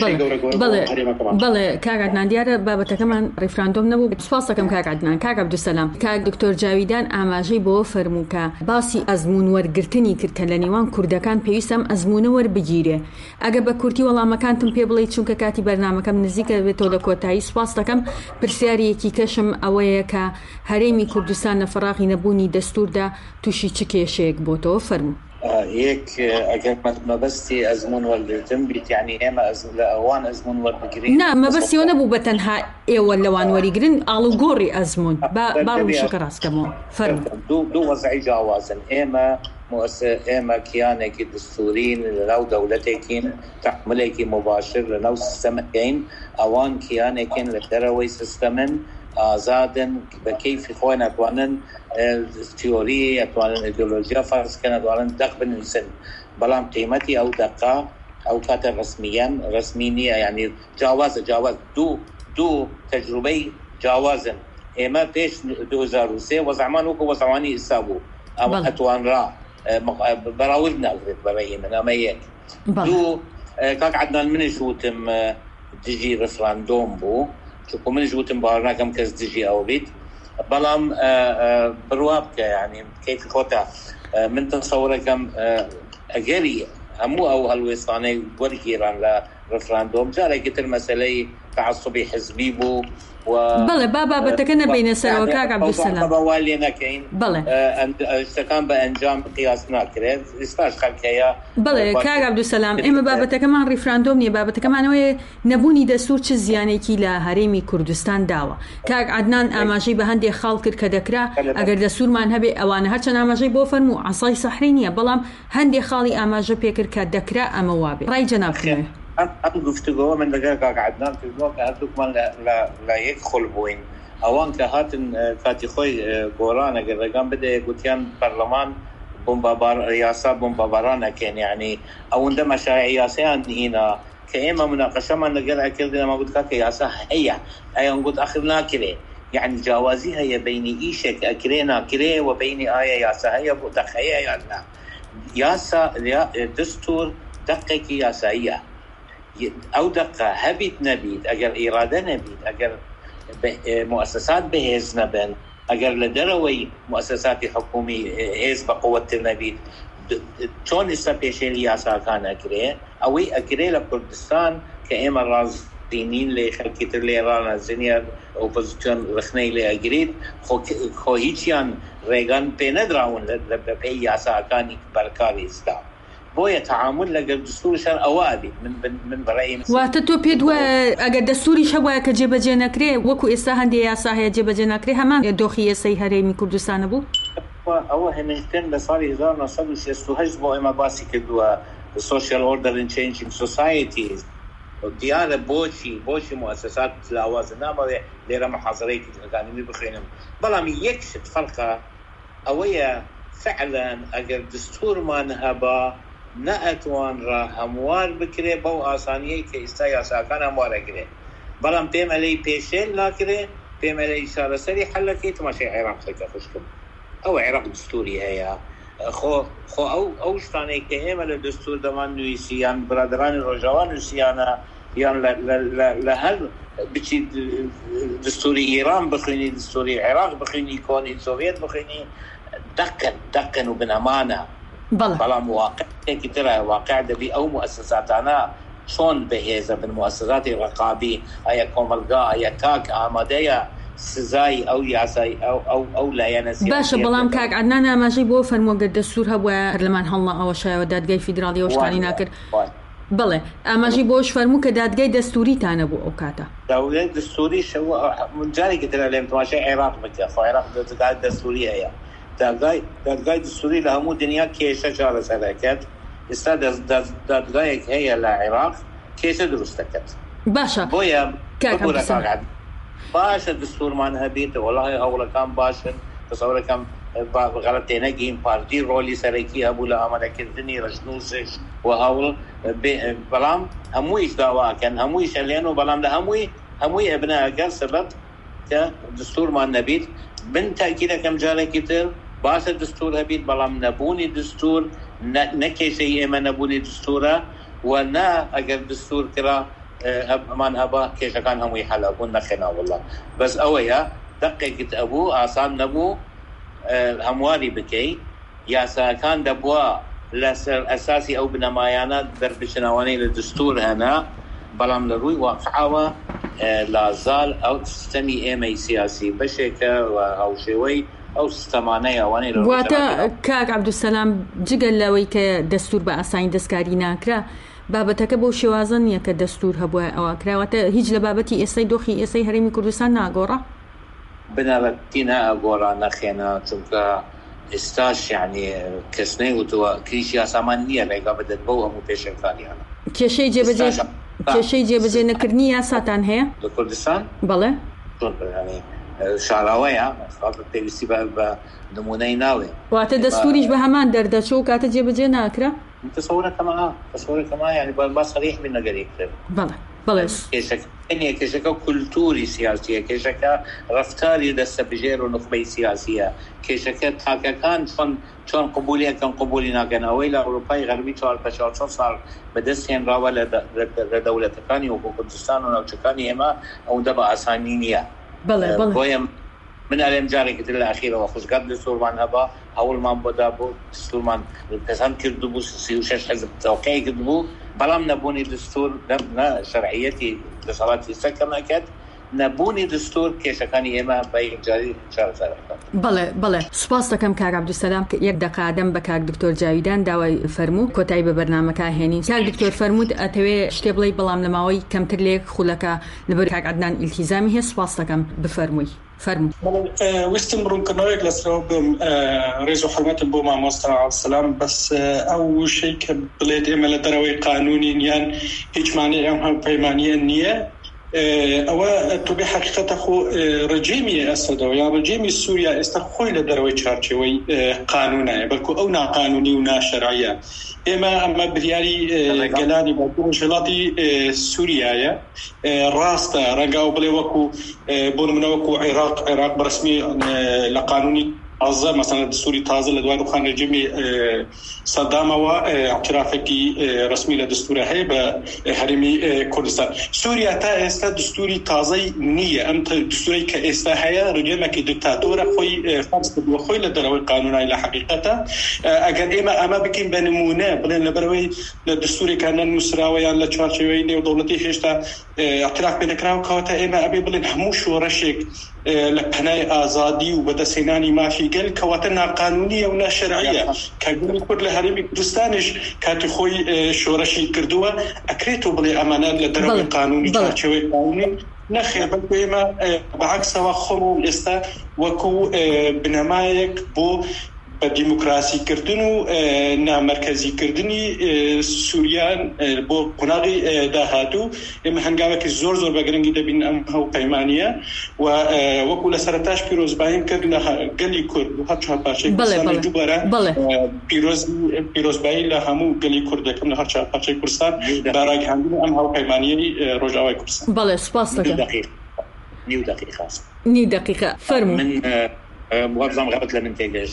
بەڵێ کاک عەدنان دیارە بابەتەکەمان ڕێفراندۆم نەبوو. سوپاس دەکەم کاک عەدنان. کاک عەبدولسەلام، کاک دکتۆر جاویدان ئاماژەی بۆ فەرموو کە باسی ئەزموون وەرگرتنی کرد کە لە نێوان کوردەکان پێویستم ئەزموونە وەربگیرێ. ئەگە بە کورتی وەڵامەکانتم پێ بڵێ چونکە کاتی بەرنامەکەم نزیکە بێتەوە لە کۆتایی. سوپاس دەکەم. پرسیارێکی کەشم ئەوەیە کە هەرێمی کوردستان لە فەراغی نەبوونی دەستوردا تووشی چ کێشەیەک بۆتەوە؟ فەرموو. یەک ئەگەر مەبەستی ئەزموون وەرگرتن بیت، یعنی ئێمە لە ئەوان ئەزموون وەربگرین. نا مەبەستیەوە نەبوو بە تەنها ئێوە لەوان وەریگرن، ئاڵوگۆڕی ئەزموون باڕوشەکە ڕاستکەمەوە. فەرموو. دوو وەزعی جیاوازن. ئێمە کیانێکی دستورین لەناو دەوڵەتێکین، تەحملێکی مباشر لەناو سیستەمەکەین، ئەوان کیانێکن لە دەرەوەی سیستەمن، ئازادن، بە کەیفی خۆیان ئەتوانن تیۆری، ئەتوانن ئیدۆلۆژیا فارسکەن، ئەتوانن دەق بنووسن، بەڵام قیمەتی ئەو دەقا ئەو کاتە ڕسمی نییە، یعنی جیاوازە. دوو تەجروبەی جیاوازن. ئێمە پێش 2003 وەزعمان وەکو وەزعوانی ئێستا بوو، ئەمە ئەتوانرا بەراورد ناگرێت بەڕێی من. ئەمە یەک. دوو، کاک عەدنان منش وتم دژی ڕفراندۆم بوو، چونکە منش وتم باوەڕ ناکەم کەس دژی ئەوە بیت، بەڵام بڕوا بکە، یعنی کەیفی خۆتە. من تەسەوڕەکەم ئەگەری هەموو ئەو هەڵوێستانەی وەرگیران لە ڕفراندۆم، جارێکی تر مەسەلەی تعسبی حزبی بوو بەڵێ بابەتەکە نەبینە سەرەوە. کاک عەبدولسەلام، بەوالی نەکەین، شتەکان بە ئەنجام قیاس ناکرێت، ئێستاش خەڵکەیە. بەڵێ کاک عەبدولسەلام، ئێمە بابەتەکەمان ڕیفراندۆم نییە، بابەتەکەمانەوەی نەبوونی دەستور چ زیانێکی لە هەرێمی کوردستان داوە. کاک عەدنان ئاماژەی بە هەندێک خاڵ کرد کە دەکرا ئەگەر دەستورمان هەبێ ئەوانە هەرچەند ئاماژەی بۆ فەرموو عەسای سەحری نییە، بەڵام هەندێک خاڵی ئاماژە پێکرد کە دەکرا ئەمە وابێ. ڕای جەنابکەوێ. ئەم گفتوگۆوە من لەگەڵ کاک عەدنان کردووە کە هەردووکمان لە یەک خۆڵ بووین. ئەوان کە هاتن کاتی خۆی گۆڕان ئەگەر ڕێگان بدە گوتیان پەرلەمان یاسا بۆمبەباران ئەکەن، یعنی ئەوەندە مەشایع یاسایان هینە کە ئێمە مناقەشەمان لەگەڵ ئەکردن، ئەمە گوت کاکە یاسا هەیە، ئەیان گوت ئاخر ناکرێ، یعنی جیاوازی هەیە بینی ئیشێک ئەکرێ ناکرێ و بینی ئایا یاسا هەیە بۆ دەخەیە یان نا. یاسا دستور دقێکی یاساییە، ئەو دقە هەبیت نەبیت، ئەگەر ئیرادە نەبیت، ئەگەر مؤسسات بەهێز نەبن، ئەگەر لە دەرەوەی مؤسساتی حکومی هێز بە قووەتر نەبیت، چۆن ئێستا پێشێلی یاساکان ئەکرێ؟ ئەوەی ئەکرێ لە کوردستان کە ئێمە ڕازدینین لێ خەڵکی تر لێ ڕانەزنیە ئۆپۆزیسیۆن ڕخنەی لێ ئەگریت، خۆ هیچیان ڕێگان پێ نەدراون لە پێی یاساکانی بەرکاری ئێستا. بۆیە تعامل لەگەڵ دستورشان ئەوە ئەبیت. من بەڕێیم واتە تۆ پێ دووە ئەگەر دەستوریش هەوایە کە جێبەجێ نەکرێ، وەکو ئێستا هەندێک یاسا هەیە جێبەجێ ناکرێ، هەمان دۆخی یاسای هەرێمی کوردستانە بوو. ئەوە هەمێشتن لە ساڵی 1968 بۆ ئێمە باسی کردووە social order in changing societies. دیارە بۆچی مؤسسات لاوازە نامەوێ لێرە محاضرەیەکی ئەکادمی بخوێنم، بەڵام یەک شت فەرقە ئەوەیە فعلا ئەگەر دستورمان هەبا نأتوان را هموار بکره باو آسانیه که استا یاساکان همواره کره بلام پیم علی پیشل ناکره پیم علی اشاره سری حل که تماشای عراق سکه خوشکم او عراق دستوری هیا خو او شتانه که ایمال دستور دمان نویسی یان برادران روجوان نویسیانا یان لهل بچی دستوری ایران بخوینی دستوری عراق بخوینی کونی سوویت بخوینی دقن وبنمانه بلام واقع که ترى واقع دبي او مؤسساتنا شون بهذا بالمؤسسات الرقابي اي كوملغا اي كاك اماديا سزاي او ياساي او لا ينسي باشا بلام كاك عدنانا ماجي بو فرمو قد الدستور هبوا برلمان هەڵما ئەوە شایەوە دادگای فیدراڵی ئەو شتانی ناکرد بەڵێ ئاماژی بۆش فەرموو کە دادگای دەستوریتانە بوو ئەو کاتە دەوڵەت دەستوری شەوە جارێکی ترە لێم تەماشای عێراق بکە خۆ عێراق دەستوری هەیە دادگای دستوری لە هەموو دنیا کێشە چارەسەرەکەت ئێستا دادگایەک هەیە لە عێراق کێشە دروست دەکات باشە بۆیە باشە دستورمان هەبێت وەڵاهی هەوڵەکان باشن تەسەوڕەکەم غەڵەت تێنەگەین پارتی ڕۆلی سەرەکی هەبوو لە ئامادەکردنی ڕەشنووسش و هەوڵ بەڵام هەموویش داواکەن هەموویش ئەلێن و بەڵام لە هەمووی ئەبنەکە سەبەب کە دستورمان نەبیت من تاکیدەکەم جارێکی تر باشە دستور هەبیت بەڵام نەبوونی دستور نەکێشەی ئێمە نەبوونی دستورە و نا ئەگەر دستور کرا ئەمان هەبا کێشەکان هەمووی حەلەبوون نەخێنا وڵڵا بەس ئەوەیە دەقێکت ئەبوو ئاسان نەبوو هەمواری بکەی یاساکان دەبووە لەسەر ئەساسی ئەو بنەمایانە دەربچنەوەی لە دستور هەنا بەڵام لە ڕووی واقعەوە لازال ئەو سیستەمی ئێمەی سیاسی بەشێکە و هاوشێوەی ئەو سیستەمانەیە ئەوانەی واتە کاک عەبدولسەلام جگەل لەوەی کە دەستور بە ئاسانی دەستکاری ناکرا بابەتەکە بۆ شێوازە نییە کە دەستور هەبووە ئەوە کراوەتە هیچ لە بابەتی ئێستای دۆخی ئێستای هەرێمی کوردستان ناگۆڕە بنابەتی ناگۆڕا نەخێنە چونکە ئێستاش یعنی کەس نەیوتووە کریشی یاسامان نییە ڕێگا بدەت بەو هەموو پێشەکانیانە کێشەی جێبەجێ نەکردنی یاساتان هەیە لە کوردستان بەڵێ شاراوەیە پێویستی بە نمونەی ناوێ واتە دەستوریش بە هەمان دەردەچوو کاتە جێبەجێ ناکرا تصورەکەمە یعنی با صریح بین نەگەری کرد بەڵێ کێشەکە کولتوری سیاسیە کێشەکە ڕەفتاری دەستەبژێر و نخبەی سیاسیە کێشەکە تاکەکان چۆن قبولیەکەن قبولی ناکەن ئەوەی لە ئەوروپای غەربی 4 ساڵ بەدەستهێنراوە لە دەوڵەتەکانی وەکو کوردستان و ناوچەکانی ئێمە ئەوەندە بە ئاسانی نییە بۆیە من ئەلێم جارێکی تر لە ئەخیرەوە خوشگات دستورمان هەبا هەوڵمان بۆدا بۆ دستورمان پەسەند کردبوو 36 حزب تەوقیع کردبوو بەڵام نەبوونی دستور شەرعیەتی دەسەڵاتی سەکەمەکەت نەبوونی دستور کێشەکانی ئێمە بە یەکجاری چارەسەرەکەن بەڵێ سوپاس دەکەم کاک عەبدولسەلام یەک دەقادەم بە کاک دکتۆر جاویدان داوای فەرموو کۆتایی بە بەرنامەکە هێنین کاک دکتۆر فەرموود ئەتەوێ شتێ بڵێ بەڵام لە ماوەی کەمتر لێک خولەکە لەبەر کاک عەدنان ئیلتیزامی هەیە سوپاس دەکەم بفەرمووی فەرموو ویستم ڕوونکردنەوەیەک لەسەرەوە بم ڕێز و حورمەتم بۆ مامۆستا عەبدولسەلام بەس ئەو شەی کە بڵێت ئێمە لە دەرەوەی قانونین یان هیچ مانای ئەم هەمپەیمانیە نییە ئەوە تو بێ حقیقەتە خۆ ڕژیمی ئەسەدەوە یان ڕژیمی سووریا ئێستا خۆی لە دەرەوەی چارچێوەی قانونایە بەڵکو ئەو ناقانونی و ناشەرعیە ئێمە ئەمە بریاری گەلانی وڵاتی سووریایە ڕاستە ڕەنگا و بڵێ وەکو بۆ نمونە وەکو عێراق بەڕسمی لە قانونی تازە مثلا دستوری تازە لە دوای ڕوخان ڕژیمی سەدامەوە اعترافێکی ڕسمی لە دستورە هەیە بە هەرێمی کوردستان سووریا تا ئێستا دستوری تازەی نییە ئەم دستوری کە ئێستا هەیە ڕژیمێکی دیکتاتۆرە خۆی فەرز کردووە خۆی لە دەرەوەی قانونای لە حقیقەتە ئەگەر ئێمە ئەمە بکەین بە نمونە بڵێن لەبەرەوەی لە دستورێکە نەنووسراوە یان لە چوارچێوەی نێودەوڵەتی هێشتا اعتراف پێ نەکراوە کەواتە ئێمە ئەبێ بڵێن هەموو شۆڕەشێک لە پەنای ئازادی و بەدەستهێنانی مافی گەل کەواتە ناقانونیە و ناشەرعیە کە گوڵی کورد لە هەرێمی کوردستانیش کاتی خۆی شۆڕەشی کردووە ئەکرێتەوە بڵێ ئەمانە لە دەرەوەی قانونی چارچێوەی قانونی نەخێر بەڵکو ئێمە بەعەکسەوە خۆمەوە ئێستا وەکو بنەمایەک بۆ بە دیموکراسیکردن و نامەرکەزیکردنی سووریان بۆ قۆناغی داهاتوو ئێمە هەنگاوێکی زۆر بەگرنگی دەبین ئەم هەوپەیمانیە و وەکو لە سەرەتاش پیرۆزباییم کرد لە گەلی کورد و هەرچوو پارچەی کوردستان دووبارە پیرۆزبایی لە هەموو گەلی کوردەکەم لە هەرچوو پارچەی کوردستان باراگەهاندنی ئەم هەوپەیمانیەی ڕۆژاوای کوردستان. بەڵێ سپاس دەکەم. نیو دقیقة فرمو من موظم غلط لمن تيجي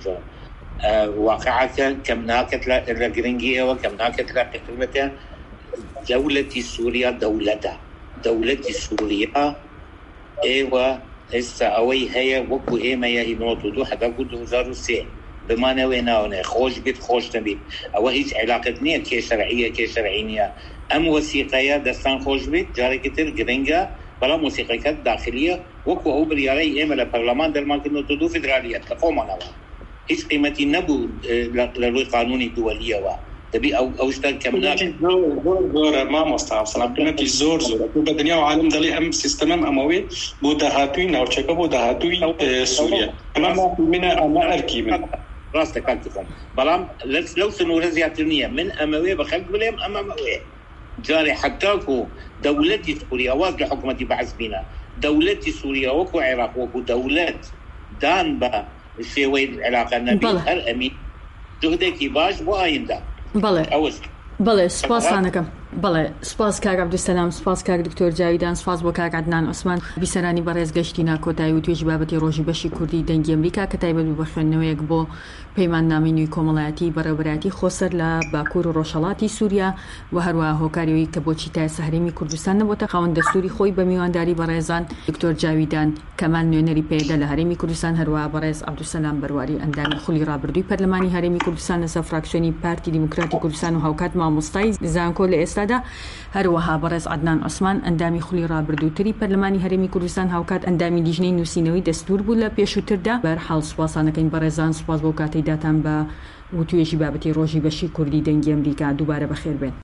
واقعك كم ناكت لجرينجية وكم ناكت لقتلمتها دولة سوريا دولة سوريا ايوه هسه اوي هي وكو ايما يهي نوتو حدا قد وزارو سي بما نوينا خوش بيت خوش نبيت او هيج علاقتنية كي شرعينية ام وثيقية دستان خوش بيت جاري كتير جرينجا بلا موسيقى داخلية وكو هو برياري إما للبرلمان در ممكن نتدو فدرالية تقوم على هيش قيمتي نبو للوي قانوني دولية تبي أو اشتغل كمناك زور ما مستعب صلاح قيمتي زور بدنيا وعالم دلي أم سيستم أموي بودهاتوي أو شكل بودهاتوي سوريا ما منا ما أركي من راستك كالتكم بلام لو سنورة زيادتنية من أموي بخلق بلهم أموي جاري حتىكو دولتي سوريا واقع حكومتي بعث بنا دولتي سوريا وكو عراق وكو دولت دان با الشيوي العلاقة النبي هر أمين جهدك باش وآيندا بله سپاسانەکەم بەڵێ سپاس کاک عەبدولسەلام سپاس کاک دکتۆر جاویدان سپاس بۆ کاک عەدنان عوسمان بیسەرانی بەڕێز گەشتینا کۆتایی و توێژی بابەتی ڕۆژی بەشی کوردی دەنگی ئەمریکا کە تایبەت بوو بە خوێندنەوەیەک بۆ پەیماننامەی نوێی کۆمەڵایەتی بەڕێوەبەرایەتی خۆسەر لە باکوور و ڕۆژهەڵاتی سووریا و هەروەها هۆکاریەوەی کە بۆ چیتایە سەهرێمی کوردستان نەبووتە خاوەن دەستوری خۆی بە میوانداری بەڕێزان دکتۆر جاویدان کەمال نوێنەری پێدە لە هەرێمی کوردستان هەروەها بەڕێز عەبدولسەلام بەرواری ئەندامی خولی ڕابردووی پەرلەمانی هەرێمی کوردستان لەسەر فراکسیۆنی پارتی دیموکراتی کوردستان و هاوکات مامۆستای زانکۆ لە ئێستادا هەروەها بەڕێز عەدنان عوسمان ئەندامی خولی ڕابردووتری پەرلەمانی هەرێمی کوردستان هاوکات ئەندامی لیژنەی نووسینەوەی دەستور بوو لە پێشووتردا بەرحاڵ سوپاسانەکەین بەڕێزان سوپاس بۆ کاتەی داتان بە و توێژی بابەتی ڕۆژی بەشی کوردی دەنگی ئەمریکا دووبارە بەخێر بێن.